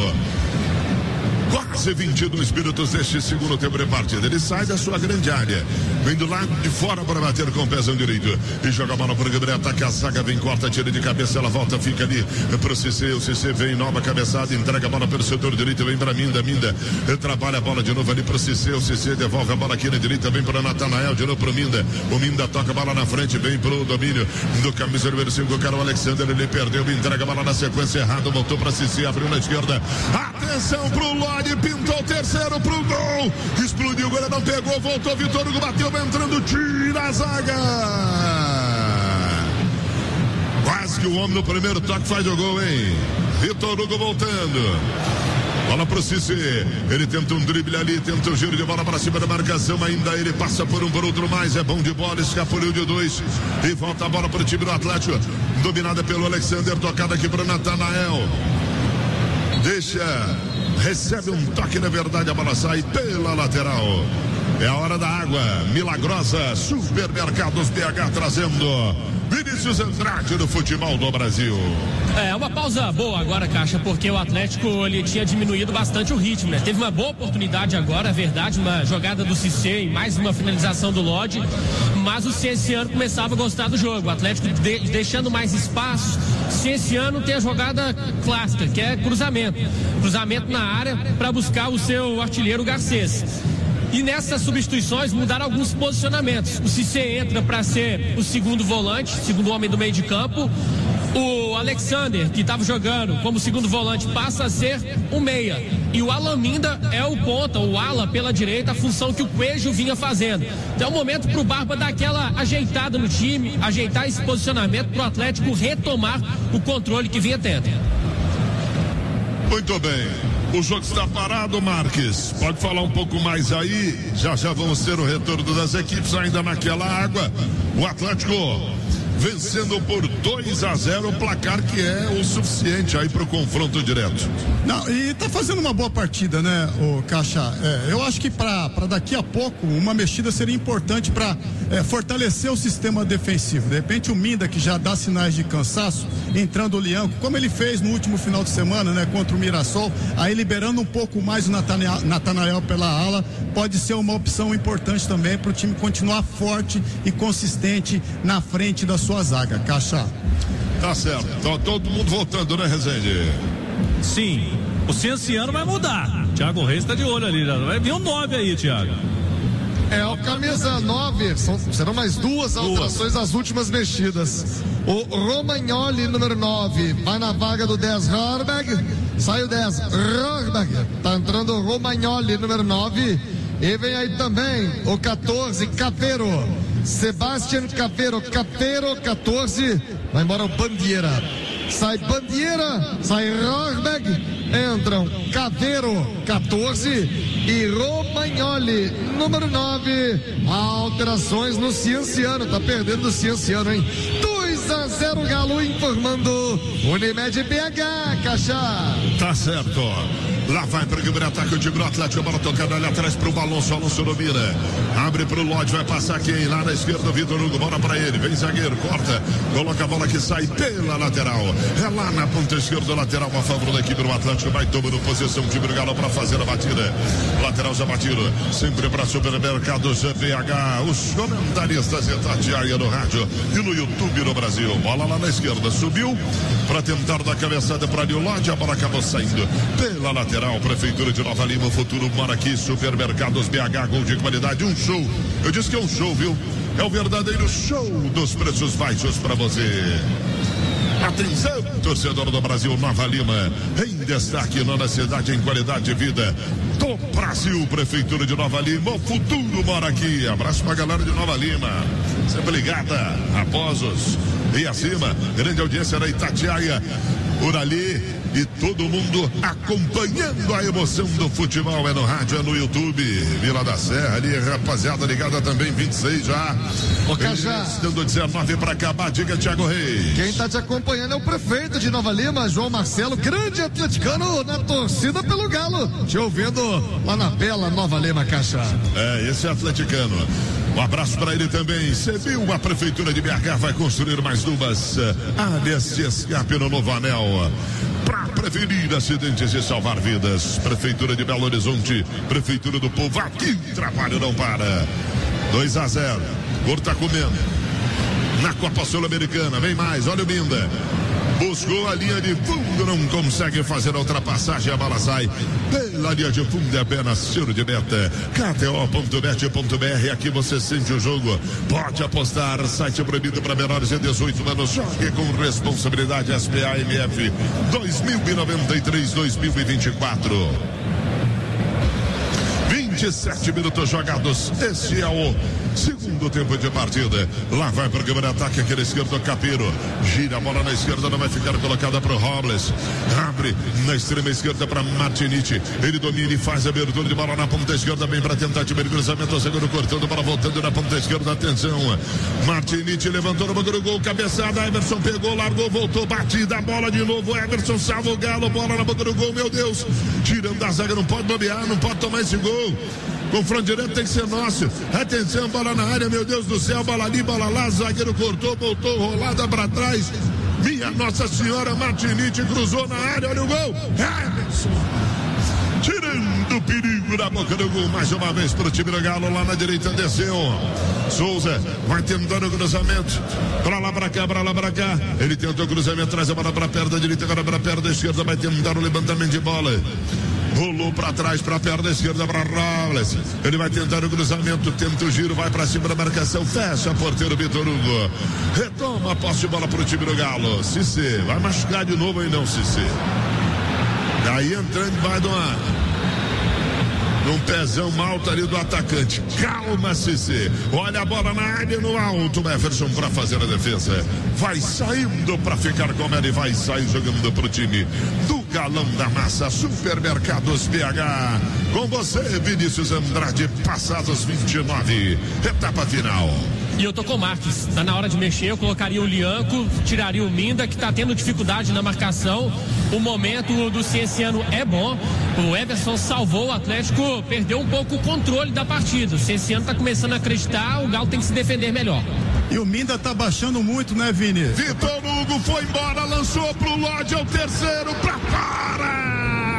Quase 22 minutos deste segundo tempo de partida. Ele sai da sua grande área, vem do lado de fora para bater com o pezão direito e joga a bola para o Gabriel, ataca a zaga, vem, corta, tira de cabeça, ela volta, fica ali para o Cissé. O Cissé vem, nova cabeçada, entrega a bola pelo setor direito, vem para Minda, trabalha a bola de novo ali para o Cissé. O Cissé devolve a bola aqui na direita, vem para Natanael, de novo para o Minda. O Minda toca a bola na frente, vem para o domínio do camisa número 5, o cara, o Alexander, ele perdeu, entrega a bola na sequência errada, voltou para Cissé, abriu na esquerda. Atenção pro Lodi, pintou o terceiro pro gol, explodiu, o goleiro não pegou, voltou, Vitor Hugo bateu, vai entrando, tira a zaga. Quase que o homem no primeiro toque faz o gol, hein? Vitor Hugo voltando. Bola pro Cissé, ele tenta um drible ali, tenta um giro de bola para cima da marcação, ainda ele passa por um, por outro mais, é bom de bola, escapuliu de 2 e volta a bola pro time do Atlético, dominada pelo Alexander, tocada aqui pro Natanael. recebe um toque, na verdade, a bola sai pela lateral. É a hora da água milagrosa. Supermercados BH trazendo Vinícius Andrade do futebol do Brasil. É uma pausa boa agora, Caixa, porque o Atlético ele tinha diminuído bastante o ritmo, né? Teve uma boa oportunidade agora, é verdade, uma jogada do Cissé e mais uma finalização do Lodge, mas o Cienciano começava a gostar do jogo. O Atlético deixando mais espaço. Cienciano tem a jogada clássica, que é cruzamento na área para buscar o seu artilheiro Garcês. E nessas substituições mudaram alguns posicionamentos. O Cissé entra para ser o segundo volante, segundo homem do meio de campo. O Alexander, que estava jogando como segundo volante, passa a ser o meia. E o Alaminda é o ponta, o ala pela direita, a função que o Coelho vinha fazendo. Então é o momento para o Barba dar aquela ajeitada no time, ajeitar esse posicionamento para o Atlético retomar o controle que vinha tendo. Muito bem. O jogo está parado, Marques. Pode falar um pouco mais aí. Já vamos ter o retorno das equipes ainda naquela água. O Atlético vencendo por 2-0, o placar que é o suficiente aí para o confronto direto. Não, e tá fazendo uma boa partida, né, o Caixa? Eu acho que para daqui a pouco uma mexida seria importante para fortalecer o sistema defensivo. De repente o Minda, que já dá sinais de cansaço, entrando o Lianco, como ele fez no último final de semana, né, contra o Mirassol, aí liberando um pouco mais o Natanael pela ala, pode ser uma opção importante também para o time continuar forte e consistente na frente da sua zaga, Caixa. Tá certo, então, todo mundo voltando, né, Rezende? Sim, o Cienciano vai mudar. Thiago Reis tá de olho ali, já vai vir um 9 aí, Thiago. O camisa 9, serão mais duas alterações das últimas mexidas. O Romagnoli, número 9, vai na vaga do 10, Rorberg. Sai o 10, Rorberg. Tá entrando o Romagnoli, número 9. E vem aí também o 14, Caveiro. Sebastian Caveiro, 14. Vai embora o Bandeira. Sai Bandeira, sai Rorberg. Entram Caveiro, 14. E Romagnoli, número 9. Alterações no Cienciano. Tá perdendo o Cienciano, hein? 2-0 Galo, informando Unimed BH, Caixa. Tá certo. Lá vai para o primeiro ataque, o time do Atlético, a bola tocando ali atrás para o Alonso domina. Abre para o Lodge, vai passar quem? Lá na esquerda, o Vitor Hugo, bola para ele, vem zagueiro, corta, coloca a bola que sai pela lateral. É lá na ponta esquerda, lateral a favor da equipe do Atlético, vai tomando posição, o time do Galo para fazer a batida. Lateral já batido, sempre para Supermercados BH. Os comentaristas de Itatiaia no rádio e no YouTube no Brasil. Bola lá na esquerda, subiu para tentar dar cabeçada para o Lodge, a bola acabou saindo pela lateral. Prefeitura de Nova Lima, futuro mora aqui, Supermercados BH, gol de qualidade, um show. Eu disse que é um show, viu? É o verdadeiro show dos preços baixos para você. Atenção, torcedor do Brasil, Nova Lima, em destaque na cidade, em qualidade de vida do Brasil, Prefeitura de Nova Lima, o futuro mora aqui. Abraço pra galera de Nova Lima, sempre ligada, Raposos e acima, grande audiência da Itatiaia, por ali. E todo mundo acompanhando a emoção do futebol. É no rádio, é no YouTube. Vila da Serra ali, rapaziada ligada também, 26 já. Ô, Cajá, dando 19 para acabar, diga, Thiago Reis. Quem tá te acompanhando é o prefeito de Nova Lima, João Marcelo, grande atleticano na torcida pelo Galo. Te ouvindo lá na bela Nova Lima, Caixa. Esse é atleticano. Um abraço para ele também. Você viu, a Prefeitura de BH vai construir mais duas áreas de escape no Novo Anel para prevenir acidentes e salvar vidas. Prefeitura de Belo Horizonte, Prefeitura do Povo, aqui o trabalho não para. 2-0, Gordo tá comendo. Na Copa Sul-Americana, vem mais, olha o Minda. Buscou a linha de fundo, não consegue fazer a ultrapassagem, a bola sai pela linha de fundo, é apenas tiro de meta. KTO.bet.br, aqui você sente o jogo, pode apostar, site proibido para menores de 18 anos, jogue com responsabilidade, SPA-MF 2093-2024. 27 minutos jogados, esse é o segundo tempo de partida. Lá vai para o primeiro ataque, aquele esquerdo, Capiro. Gira a bola na esquerda, não vai ficar colocada para o Robles. Abre na extrema esquerda para Martinic. Ele domina e faz a abertura de bola na ponta esquerda, bem para tentar de cruzamento, o segundo cortando, para voltando na ponta esquerda, atenção. Martinic levantou no banco do gol, cabeçada, Everson pegou, largou, voltou, batida, a bola de novo, Everson salva o Galo, bola na boca do gol, meu Deus, tirando da zaga, não pode bobear, não pode tomar esse gol. Confronto direto tem que ser nosso. Atenção, bola na área, meu Deus do céu, bola ali, bola lá, zagueiro cortou, voltou, rolada para trás. Minha Nossa Senhora, Martinic cruzou na área, olha o gol. Everson tirando o perigo da boca do gol, mais uma vez para o time do Galo, lá na direita desceu. Souza vai tentando o cruzamento, para lá, para cá, para lá, para cá. Ele tentou o cruzamento, traz a bola para a perna direita, agora para a perna esquerda, vai tentar o levantamento de bola. Rolou para trás, para a perna esquerda, para Robles. Ele vai tentar o cruzamento, tenta o giro, vai para cima da marcação, fecha a porteiro Vitor Hugo. Retoma a posse de bola para o time do Galo. Cissé, vai machucar de novo aí não, Cissé. Daí entrando, vai num pezão alto ali do atacante. Calma, Cissé. Olha a bola na área, no alto. Everson para fazer a defesa. Vai saindo para ficar com ela e vai sair jogando pro time do Galão da Massa, Supermercados BH. Com você, Vinícius Andrade, passados 29, etapa final. E eu tô com o Marques, tá na hora de mexer, eu colocaria o Lianco, tiraria o Minda, que tá tendo dificuldade na marcação. O momento do Cienciano é bom, o Everson salvou o Atlético, perdeu um pouco o controle da partida. O Cienciano tá começando a acreditar, o Galo tem que se defender melhor. E o Minda tá baixando muito, né, Vini? Vitor Hugo foi embora, lançou pro Lodge, é o terceiro, pra fora!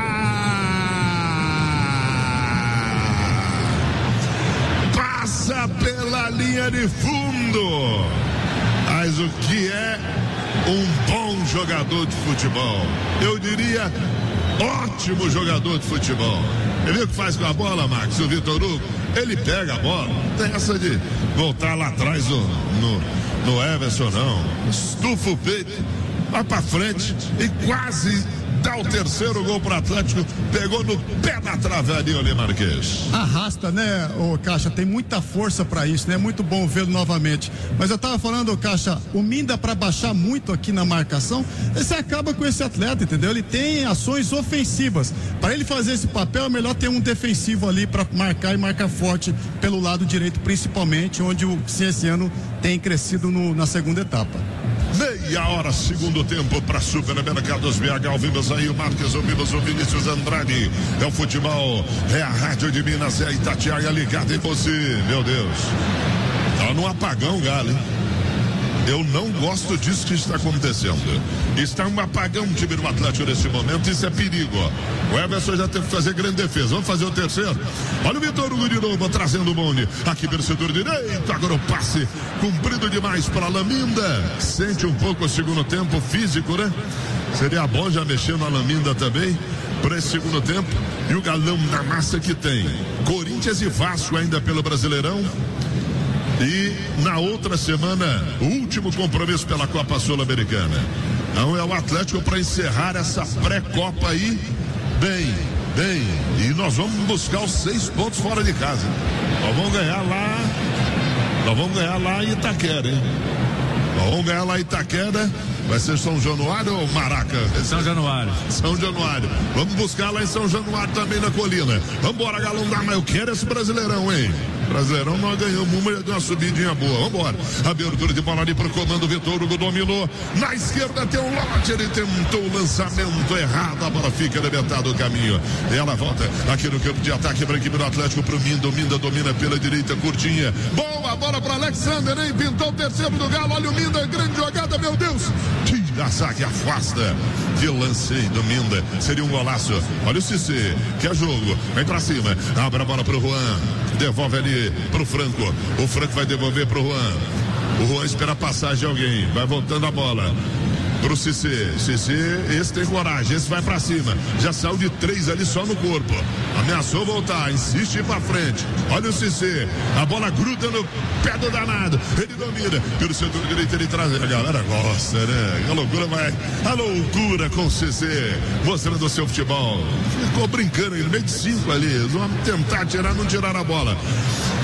Passa pela linha de fundo. Mas o que é um bom jogador de futebol? Eu diria ótimo jogador de futebol. Ele viu o que faz com a bola, Max? O Vitor Hugo, ele pega a bola, não tem essa de voltar lá atrás no Everson, não. Estufa o peito, vai pra frente e quase dá o terceiro gol pro Atlético. Pegou no pé da trave ali, Oli Marques. Arrasta, né, ô Caixa? Tem muita força pra isso, né? Muito bom vê-lo novamente. Mas eu tava falando, Caixa, o Minda pra baixar muito aqui na marcação, você acaba com esse atleta, entendeu? Ele tem ações ofensivas. Para ele fazer esse papel, é melhor ter um defensivo ali pra marcar e marcar forte pelo lado direito, principalmente, onde o Cienciano tem crescido na segunda etapa. Meia hora, segundo tempo para Supermercados BH. Ouvimos aí o Marques, ouvimos o Vinícius Andrade. É o futebol, é a Rádio de Minas, é a Itatiaia ligada em você. Meu Deus, tá no apagão, Galo, hein? Eu não gosto disso que está acontecendo. Está um apagão de time do Atlético nesse momento, isso é perigo. O Everson já teve que fazer grande defesa. Vamos fazer o terceiro. Olha o Vitor Hugo de novo, trazendo o bonde. Aqui pelo setor direito, agora o passe comprido demais para Laminda. Sente um pouco o segundo tempo físico, né? Seria bom já mexer na Laminda também para esse segundo tempo. E o Galão da Massa que tem Corinthians e Vasco ainda pelo Brasileirão. E na outra semana, o último compromisso pela Copa Sul-Americana. Então é o Atlético para encerrar essa pré-copa aí bem. E nós vamos buscar os 6 pontos fora de casa. Nós vamos ganhar lá em Itaquera, hein? Nós vamos ganhar lá em Itaquera. Vai ser São Januário ou Maraca? São Januário. São Januário. Vamos buscar lá em São Januário também na colina. Vambora, Galão da Massa. Eu quero esse Brasileirão, hein? Brasileirão nós ganhamos uma subidinha boa. Vambora. Abertura de bola ali pro comando. Vitor Hugo dominou. Na esquerda tem um lote. Ele tentou o lançamento errado. A bola fica na metade do caminho. E ela volta aqui no campo de ataque para a equipe do Atlético pro Minda. O Minda domina pela direita, curtinha. Boa bola para Alexander, hein? Pintou o terceiro do Galo. Olha o Minda. Grande jogada, meu Deus. Tira a zaga, afasta. Que lance do Minda. Seria um golaço. Olha o Cissé. Que é jogo. Vem pra cima. Abre a bola pro Juan. Devolve ali pro Franco. O Franco vai devolver pro Juan. O Juan espera a passagem de alguém. Vai voltando a bola pro Cissé. Cissé, esse tem coragem. Esse vai pra cima. Já saiu de 3 ali só no corpo. Ameaçou voltar. Insiste ir pra frente. Olha o Cissé. A bola gruda no pé do danado. Ele domina. Pelo setor direito ele traz. A galera gosta, né? A loucura vai. A loucura com o Cissé. Mostrando o seu futebol. Ficou brincando aí no meio de 5 ali. Eles vão tentar tirar, não tirar a bola. Vitor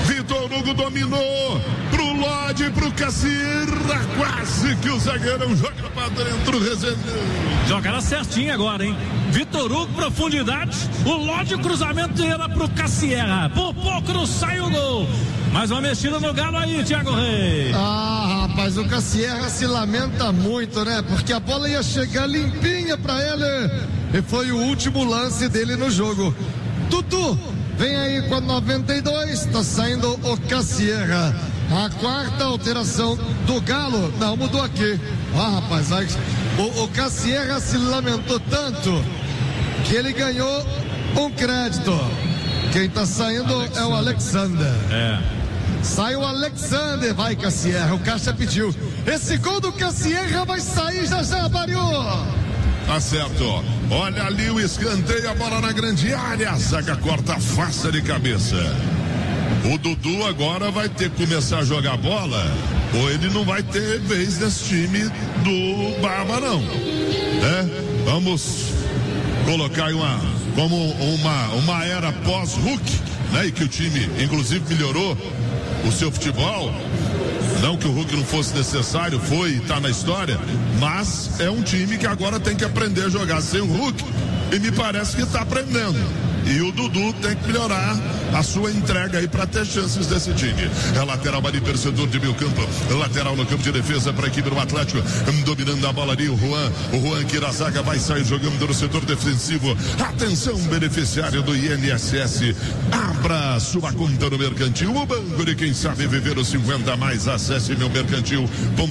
Hugo dominou pro Lodi, pro Cassirra, quase que o zagueirão joga pra dentro, Rezende. Jogaram certinho agora, hein? Vitor Hugo, profundidade, o Lodi, cruzamento era pro Cassierra, por pouco não sai o gol. Mais uma mexida no Galo aí, Thiago Reis. Ah, rapaz, o Cassierra se lamenta muito, né? Porque a bola ia chegar limpinha pra ele e foi o último lance dele no jogo. Dudu, vem aí com a 92, tá saindo o Cassierra. A quarta alteração do Galo, não, mudou aqui. Ah, rapaz, o Cassierra se lamentou tanto que ele ganhou um crédito. Quem tá saindo é o Alexander. Sai o Alexander, vai Cassierra, o Caixa pediu. Esse gol do Cassierra vai sair já, Mario. Tá certo. Olha ali o escanteio, a bola na grande área. A zaga corta, faça de cabeça. O Dudu agora vai ter que começar a jogar bola, ou ele não vai ter vez nesse time do Barba, não. Vamos colocar aí uma era pós-Hulk, né? E que o time, inclusive, melhorou o seu futebol. Não que o Hulk não fosse necessário, foi e tá na história, mas é um time que agora tem que aprender a jogar sem o Hulk, e me parece que tá aprendendo. E o Dudu tem que melhorar a sua entrega aí para ter chances desse time. É lateral ali, torcedor de meio campo. Lateral no campo de defesa para a equipe do Atlético. Dominando a bola ali, o Juan que na zaga vai sair jogando no setor defensivo. Atenção, beneficiário do INSS. Abra sua conta no Mercantil. O banco de quem sabe viver os 50 mais. Acesse meumercantil.com.br.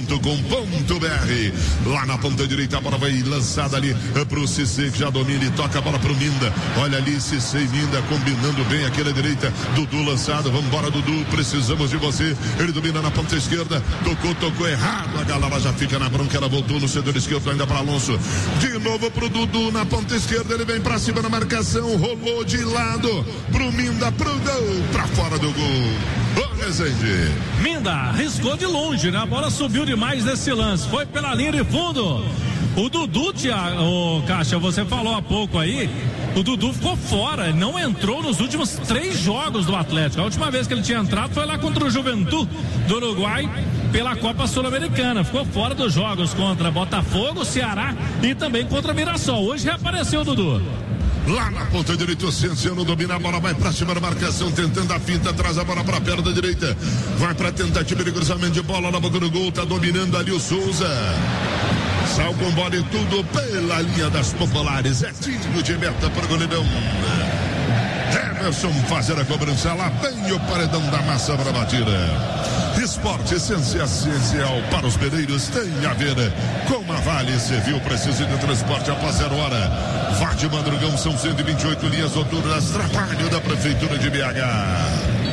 Lá na ponta direita a bola vai lançada ali pro Cissé, que já domina e toca a bola pro Minda. Olha ali, Cissé e Minda combinando bem aqui na direita. Dudu lançado, vambora Dudu, precisamos de você. Ele domina na ponta esquerda, tocou errado, a galera já fica na bronca, ela voltou no setor esquerdo ainda para Alonso, de novo pro Dudu na ponta esquerda, ele vem para cima na marcação, rolou de lado pro Minda, pro gol, pra fora do gol. Ô Rezende, Minda arriscou de longe, né? A bola subiu demais nesse lance, foi pela linha de fundo. O Dudu, Thiago, Caixa, você falou há pouco aí, o Dudu ficou fora, não entrou nos últimos 3 jogos do Atlético. A última vez que ele tinha entrado foi lá contra o Juventude do Uruguai pela Copa Sul-Americana. Ficou fora dos jogos contra Botafogo, Ceará e também contra Mirassol. Hoje reapareceu o Dudu. Lá na ponta direita, o Cienciano domina a bola, vai pra cima da marcação, tentando a finta, traz a bola pra perna direita, vai pra tentativa de cruzamento de bola na boca do gol, tá dominando ali o Souza. Sal com bola e tudo pela linha das populares. É título de meta para o goleirão. Emerson fazer a cobrança lá, bem o paredão da massa para a batida. Esporte essencial para os pereiros tem a ver com a Vale Civil. Precisa de transporte após 0 hora. Vá de madrugão, são 128 linhas noturnas. Trabalho da Prefeitura de BH.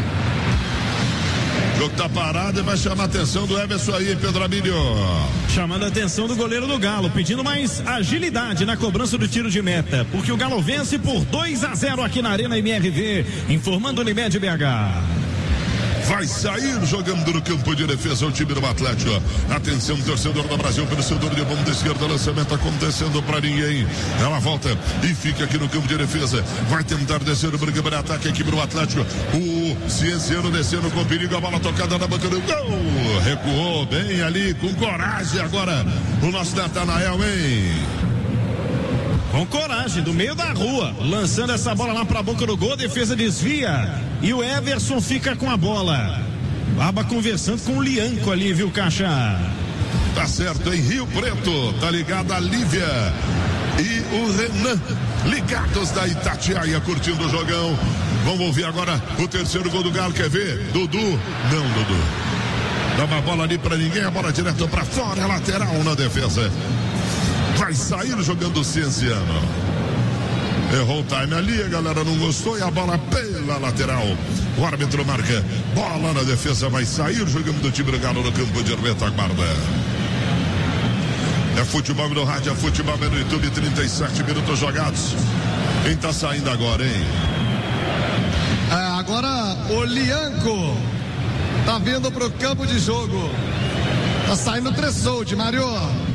O jogo tá parado e vai chamar a atenção do Everson aí, Pedro Abílio. Chamando a atenção do goleiro do Galo, pedindo mais agilidade na cobrança do tiro de meta, porque o Galo vence por 2-0 aqui na Arena MRV, informando o Unimed BH. Vai sair jogando no campo de defesa o time do Atlético. Atenção, torcedor do Brasil, pelo setor de ponta esquerda, lançamento acontecendo para ninguém. Ela volta e fica aqui no campo de defesa. Vai tentar descer o briga para ataque aqui pro Atlético. O Cienciano descendo com perigo, a bola tocada na banca do gol. Recuou bem ali, com coragem agora. O nosso Natanael, hein? Com coragem, do meio da rua, lançando essa bola lá para a boca do gol, a defesa desvia e o Everson fica com a bola. Aba conversando com o Lianco ali, viu, Caixa? Tá certo, em Rio Preto, tá ligada a Lívia e o Renan, ligados da Itatiaia, curtindo o jogão. Vamos ouvir agora o terceiro gol do Galo, quer ver? Dudu? Não, Dudu. Dá uma bola ali pra ninguém, a bola direto pra fora, lateral na defesa. Vai sair jogando o Cienciano. Errou o time ali, a galera não gostou e a bola pela lateral. O árbitro marca. Bola na defesa, vai sair jogando do time do Galo no campo de retaguarda. É futebol no rádio, é futebol no YouTube, 37 minutos jogados. Quem tá saindo agora, hein? Agora o Lianco tá vindo pro campo de jogo. Tá saindo o Tressoldi, Mário.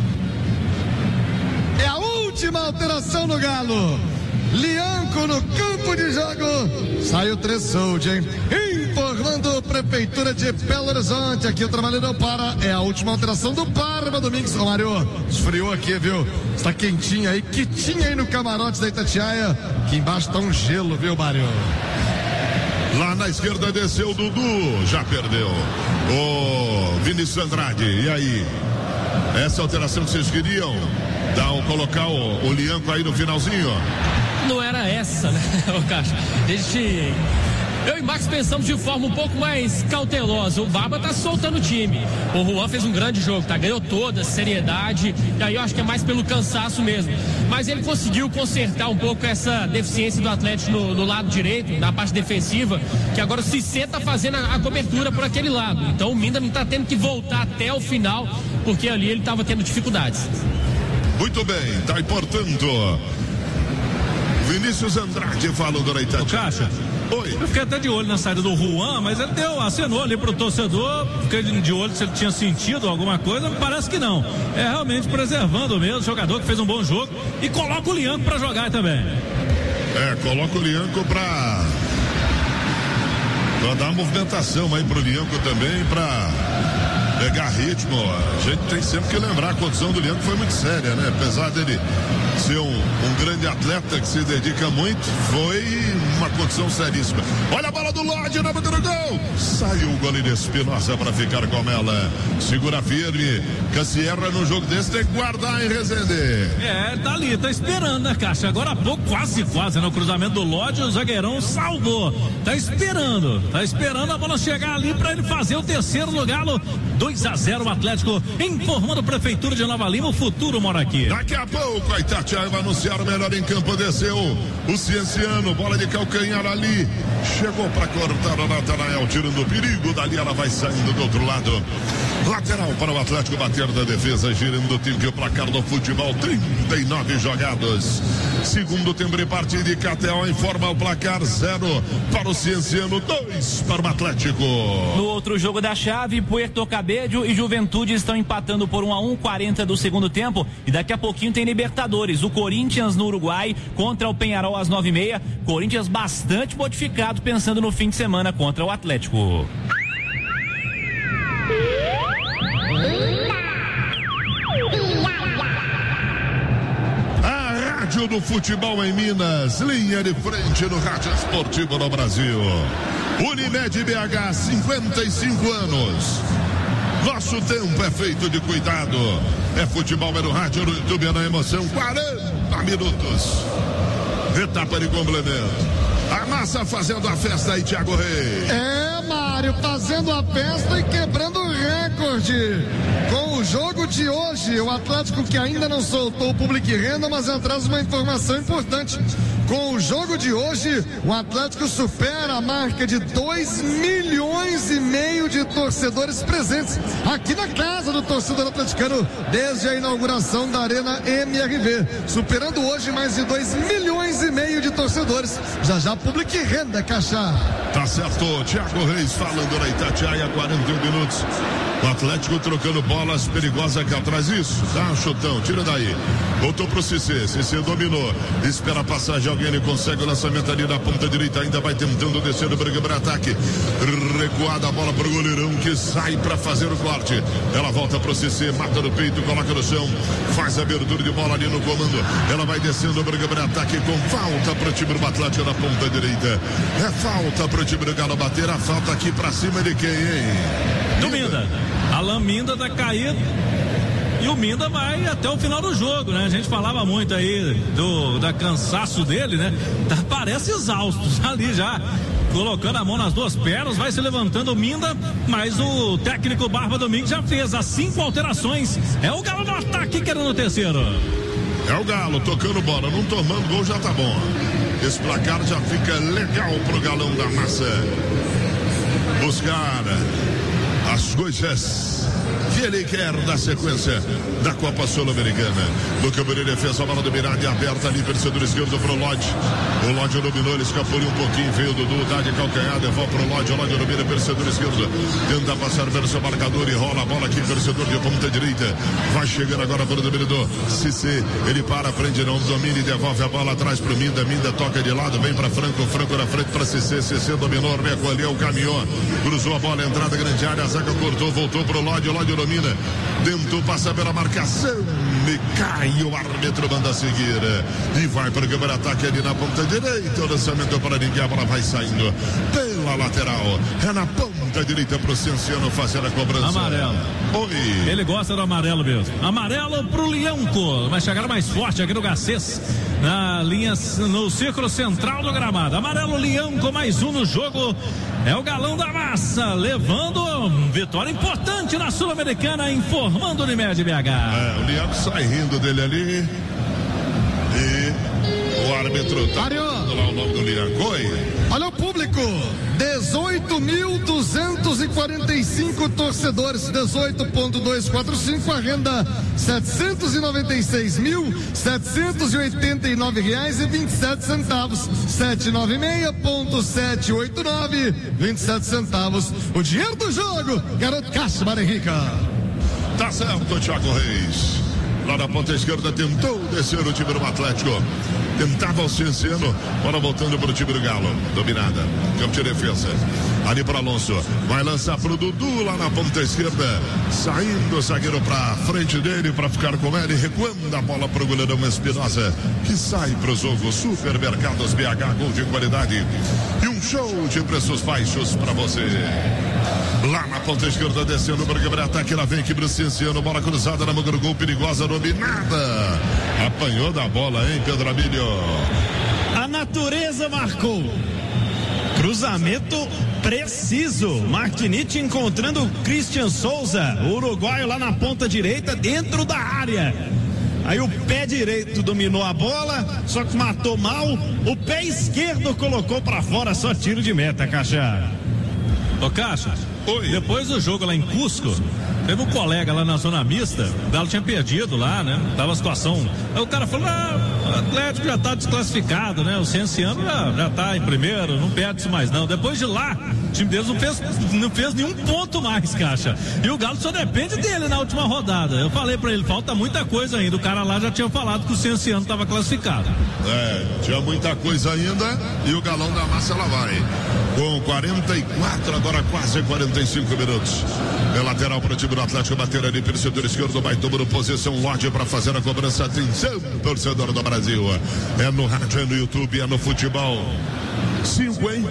É a última alteração no Galo. Lianco no campo de jogo. Sai o Tressoldi, hein? Informando Prefeitura de Belo Horizonte. Aqui o trabalho não para. É a última alteração do Barba Domingues. Ô, Mário, esfriou aqui, viu? Está quentinho aí, quentinho aí no camarote da Itatiaia. Aqui embaixo tá um gelo, viu, Mário? Lá na esquerda desceu o Dudu, já perdeu. O Vinícius Andrade, e aí? Essa alteração que vocês queriam? Colocar o Lianco aí no finalzinho? Não era essa, né, Caixa? Eu e Max pensamos de forma um pouco mais cautelosa. O Barba tá soltando o time. O Juan fez um grande jogo, tá? Ganhou toda, seriedade. E aí eu acho que é mais pelo cansaço mesmo. Mas ele conseguiu consertar um pouco essa deficiência do Atlético no lado direito, na parte defensiva, que agora o Cissé tá fazendo a cobertura por aquele lado. Então o Minda não tá tendo que voltar até o final, porque ali ele tava tendo dificuldades. Muito bem, tá aí, portanto, Vinícius Andrade falando da Itatiaia. Caixa. Oi. Eu fiquei até de olho na saída do Juan, mas ele acenou ali pro torcedor. Fiquei de olho se ele tinha sentido alguma coisa. Parece que não. É realmente preservando mesmo o jogador que fez um bom jogo. E coloca o Lianco pra jogar também. Coloca o Lianco pra dar uma movimentação aí pro Lianco também, pra pegar ritmo. A gente tem sempre que lembrar, a condição do Lianco foi muito séria, né? Apesar dele ser um grande atleta que se dedica muito, foi uma condição seríssima. Olha a bola do Lodge na boca do gol. Saiu o goleiro Espinosa para ficar com ela. Segura firme. Cassierra no jogo desse tem que guardar em Resende. Tá ali, tá esperando, né, Caixa? Agora há pouco, quase, no cruzamento do Lodge, o zagueirão salvou. Tá esperando a bola chegar ali para ele fazer o terceiro no Galo. 2-0 o Atlético, informando a Prefeitura de Nova Lima, o futuro mora aqui. Daqui a pouco a Itatiaia vai anunciar o melhor em campo, desceu o Cienciano, bola de calcanhar ali, chegou para cortar o Natanael, tirando o perigo, dali ela vai saindo do outro lado. Lateral para o Atlético bater da defesa, girando o time, o placar do futebol, 39 jogados. Segundo tempo de partida, e KTO informa o placar 0 para o Cienciano, 2 para o Atlético. No outro jogo da chave, Puerto Cabello e Juventude estão empatando por 1-1, 40 do segundo tempo, e daqui a pouquinho tem Libertadores, o Corinthians no Uruguai contra o Peñarol às 9h30, Corinthians bastante modificado pensando no fim de semana contra o Atlético. A rádio do futebol em Minas, linha de frente no rádio esportivo no Brasil. Unimed BH, 55 anos. Nosso tempo é feito de cuidado. É futebol, é no rádio, no YouTube, é na emoção. 40 minutos. Etapa de complemento. A massa fazendo a festa aí, Thiago Reis. Mário, fazendo a festa e quebrando o recorde. Com o jogo de hoje, o Atlético, que ainda não soltou o Public Renda, mas traz uma informação importante. Com o jogo de hoje, o Atlético supera a marca de 2,5 milhões de torcedores presentes aqui na casa do torcedor atleticano desde a inauguração da Arena MRV, superando hoje mais de 2,5 milhões de torcedores. Já Public Renda, Caixa. Tá certo, Thiago Reis falando na Itatiaia, 41 minutos. O Atlético trocando bolas perigosas aqui atrás. Isso, dá um chutão, tira daí. Voltou pro Cissé dominou. Espera a passagem, alguém ele consegue o lançamento ali na ponta direita. Ainda vai tentando descer o Briga para ataque. Recuada a bola pro goleirão que sai para fazer o corte. Ela volta pro Cissé, mata no peito, coloca no chão. Faz a abertura de bola ali no comando. Ela vai descendo o Briga para ataque com falta pro time do Atlético na ponta direita. É falta pro time do Galo bater. A falta aqui pra cima de quem, hein? Do Minda. Alan Minda tá caído. E o Minda vai até o final do jogo, né? A gente falava muito aí da cansaço dele, né? Parece exausto ali já. Colocando a mão nas duas pernas, vai se levantando o Minda, mas o técnico Barba Domingues já fez as 5 alterações. É o Galo no ataque querendo o terceiro. É o Galo tocando bola, não tomando gol já tá bom. Esse placar já fica legal pro Galão da Massa. Buscar as coisas que ele quer da sequência da Copa Sul-Americana. No campo de defesa, a bola dominada e aberta ali, perseguidor esquerdo pro Lodge. O Lodge dominou, ele escapuliu um pouquinho, veio o Dudu, dá de calcanhar, devolve pro Lodge. O Lodge domina, perseguidor esquerdo. Tenta passar pelo seu marcador e rola a bola aqui, perseguidor de ponta direita. Vai chegando agora para o dominador. Cissé, ele para, prende, não domina e devolve a bola atrás pro Minda. Minda toca de lado, vem para Franco. Franco na frente para Cissé. Cissé dominou, recolheu, caminhou. Cruzou a bola, entrada grande área. A zaga cortou, voltou pro Lodge. O Lodge domina. Tentou passar pela marcação. E cai, o árbitro manda seguir. E vai para o câmera ataque ali na ponta direita. O lançamento para ninguém, a bola vai saindo pela lateral. É na ponta direita pro Cienciano fazer a cobrança. Amarelo. Oi. Ele gosta do amarelo mesmo. Amarelo pro Lianco. Vai chegar mais forte aqui no Garcês. Na linha, no círculo central do gramado. Amarelo Lianco, mais um no jogo. É o galão da massa, levando vitória importante na Sul-Americana, informando o Unimed BH. O Lianco sai rindo dele ali. E o árbitro tá falando lá o nome do Lianco. Oi. Olha o público, 18.245 torcedores, 18.245, a renda R$796.789,27, 796.789, 27 centavos. O dinheiro do jogo, garoto Cássio Marenrica. Tá certo, Thiago Reis. Lá na ponta esquerda tentou descer o time do Atlético. Tentava o Cienciano. Bola voltando para o time do Galo. Dominada. Campo de defesa. Ali para Alonso. Vai lançar para o Dudu lá na ponta esquerda. Saindo o zagueiro para frente dele para ficar com ele. Recuando a bola para o goleirão Espinosa. Que sai para o jogo. Supermercados BH, gol de qualidade. E um show de preços baixos para você. Lá na ponta esquerda, descendo para o ataque, lá vem aqui para o Cienciano, bola cruzada na mão do gol, perigosa, dominada. Apanhou da bola, hein, Pedro Abílio? A natureza marcou. Cruzamento preciso. Martinite encontrando o Christian Souza, o uruguaio lá na ponta direita, dentro da área. Aí o pé direito dominou a bola, só que matou mal. O pé esquerdo colocou para fora, só tiro de meta, Caixa. Ô Caixa, depois do jogo lá em Cusco, teve um colega lá na zona mista, o Galo tinha perdido lá, né? Tava a situação. Aí o cara falou: o Atlético já tá desclassificado, né? O Cienciano já tá em primeiro, não perde-se mais não. Depois de lá, o time deles não fez nenhum ponto mais, Caixa. E o Galo só depende dele na última rodada. Eu falei pra ele, falta muita coisa ainda. O cara lá já tinha falado que o Cienciano tava classificado. Tinha muita coisa ainda e o galão da massa lá vai. Com 44, agora quase 45 minutos. É lateral para o time do Atlético, bater ali pelo setor esquerdo, vai tomando posição, Lodge para fazer a cobrança. Atenção, torcedor do Brasil. É no rádio, é no YouTube, é no futebol. 5, hein?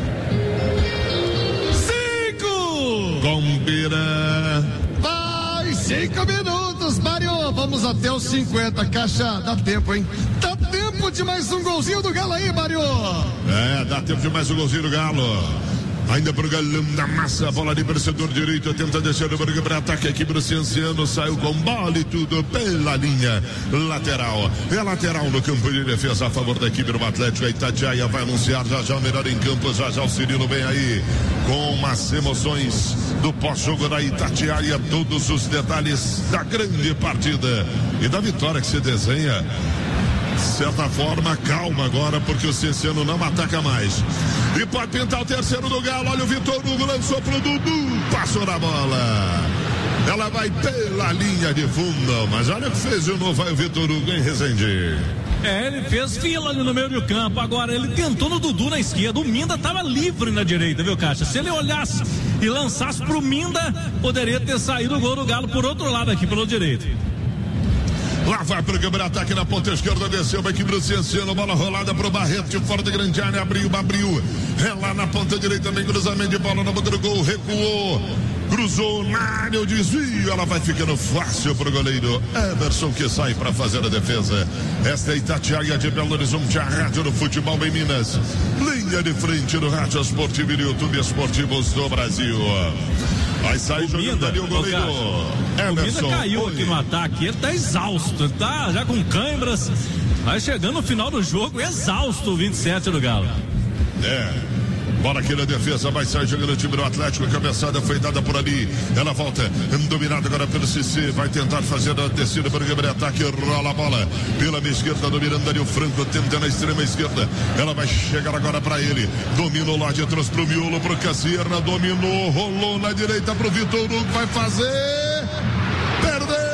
5! Combina. Vai, 5 minutos, Mário. Vamos até os 50, Caixa. Dá tempo, hein? Dá tempo de mais um golzinho do Galo aí, Mário. Dá tempo de mais um golzinho do Galo. Ainda pro galão da massa, bola ali para o setor direito, tenta descer o Berga para ataque aqui para o Cienciano, saiu com bola e tudo pela linha lateral. É lateral no campo de defesa a favor da equipe do Atlético. A Itatiaia vai anunciar já o melhor em campo, já o Cirilo vem aí com as emoções do pós-jogo da Itatiaia, todos os detalhes da grande partida e da vitória que se desenha. De certa forma, calma agora, porque o Cienciano não ataca mais. E pode pintar o terceiro do Galo. Olha o Vitor Hugo, lançou pro Dudu, passou na bola. Ela vai pela linha de fundo, mas olha o que fez de novo aí o Vitor Hugo, hein, Rezende? Ele fez fila ali no meio do campo. Agora ele tentou no Dudu na esquerda. O Minda estava livre na direita, viu, Caixa? Se ele olhasse e lançasse pro Minda, poderia ter saído o gol do Galo por outro lado aqui, pelo direito. Lá vai para o câmera ataque na ponta esquerda, desceu a equipe do Cienciano, bola rolada para o Barreto, de fora da grande área, abriu. É lá na ponta direita, também cruzamento de bola na boca do gol, recuou, cruzou na área, o desvio, ela vai ficando fácil para o goleiro Everson, que sai para fazer a defesa. Esta é Itatiaia de Belo Horizonte, a rádio do futebol em Minas, linha de frente do rádio esportivo e do YouTube Esportivos do Brasil. Vai sair jogando ali o goleiro Emerson. O Minda caiu aqui no ataque, ele tá exausto, tá já com câimbras, vai chegando no final do jogo, exausto o 27 do Galo. Bola aqui na defesa, vai sair jogando o time do Atlético. A cabeçada foi dada por ali. Ela volta, dominada agora pelo Cissé. Vai tentar fazer a descida para o Gabriel. Ataque, rola a bola pela minha esquerda, dominando ali o Franco, tenta na extrema esquerda. Ela vai chegar agora para ele. Dominou lá de trás pro miolo, pro Cassierna. Dominou, rolou na direita pro Vitor Hugo. Vai fazer. Perdeu!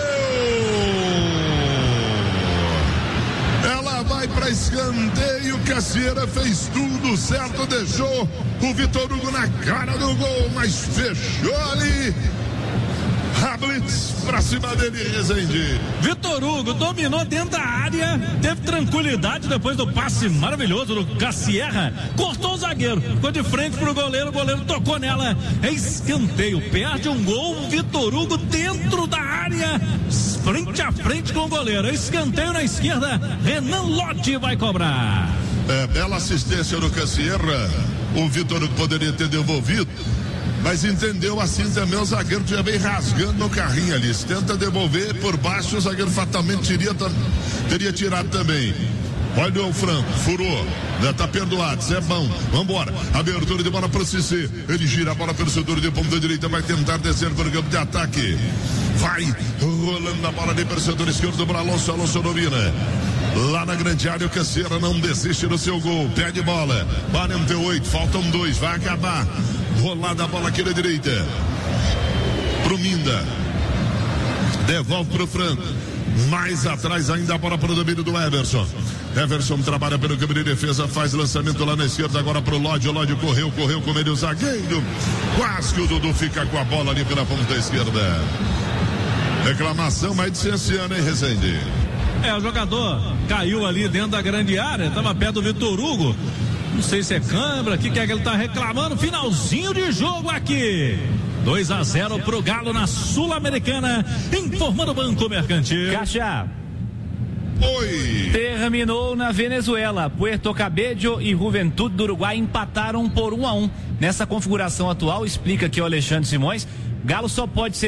Ela vai para escanteio. Cassieira fez tudo certo, deixou o Vitor Hugo na cara do gol, mas fechou ali. Blitz pra cima dele, Rezende. Vitor Hugo dominou dentro da área, teve tranquilidade depois do passe maravilhoso do Cassierra, cortou o zagueiro, ficou de frente pro goleiro, o goleiro tocou nela, é escanteio, perde um gol, Vitor Hugo dentro da área, frente a frente com o goleiro, é escanteio na esquerda, Renan Lodge vai cobrar. Bela assistência do Cassierra, o Vitor Hugo poderia ter devolvido, mas entendeu assim também, o zagueiro já vem rasgando no carrinho ali. Se tenta devolver por baixo, o zagueiro fatalmente teria tirado também. Olha o Franco, furou, já tá perdoado, isso é bom, vambora. Abertura de bola para o Cissé, ele gira a bola pelo setor de ponta direita, vai tentar descer para o campo de ataque. Vai rolando a bola ali pelo setor esquerdo para Alonso domina. Lá na grande área, o Cassierra não desiste do seu gol, pede bola, 48, faltam 2, vai acabar. Rolada a bola aqui na direita pro Minda, devolve pro Franco, mais atrás ainda a bola para o domínio do Everson. Everson trabalha pelo campo de defesa, faz lançamento lá na esquerda, agora pro Lodge. O Lodge correu com ele o zagueiro, quase que o Dudu fica com a bola ali pela ponta esquerda. Reclamação mais de Cienciano, hein, Rezende? O jogador caiu ali dentro da grande área, estava perto do Vitor Hugo. Não sei se é câmera, o que é que ele tá reclamando. Finalzinho de jogo aqui. 2-0 pro Galo na Sul-Americana. Informando o Banco Mercantil. Caixa. Oi. Terminou na Venezuela. Puerto Cabello e Juventude do Uruguai empataram por 1-1. Nessa configuração atual, explica aqui o Alexandre Simões, Galo só pode ser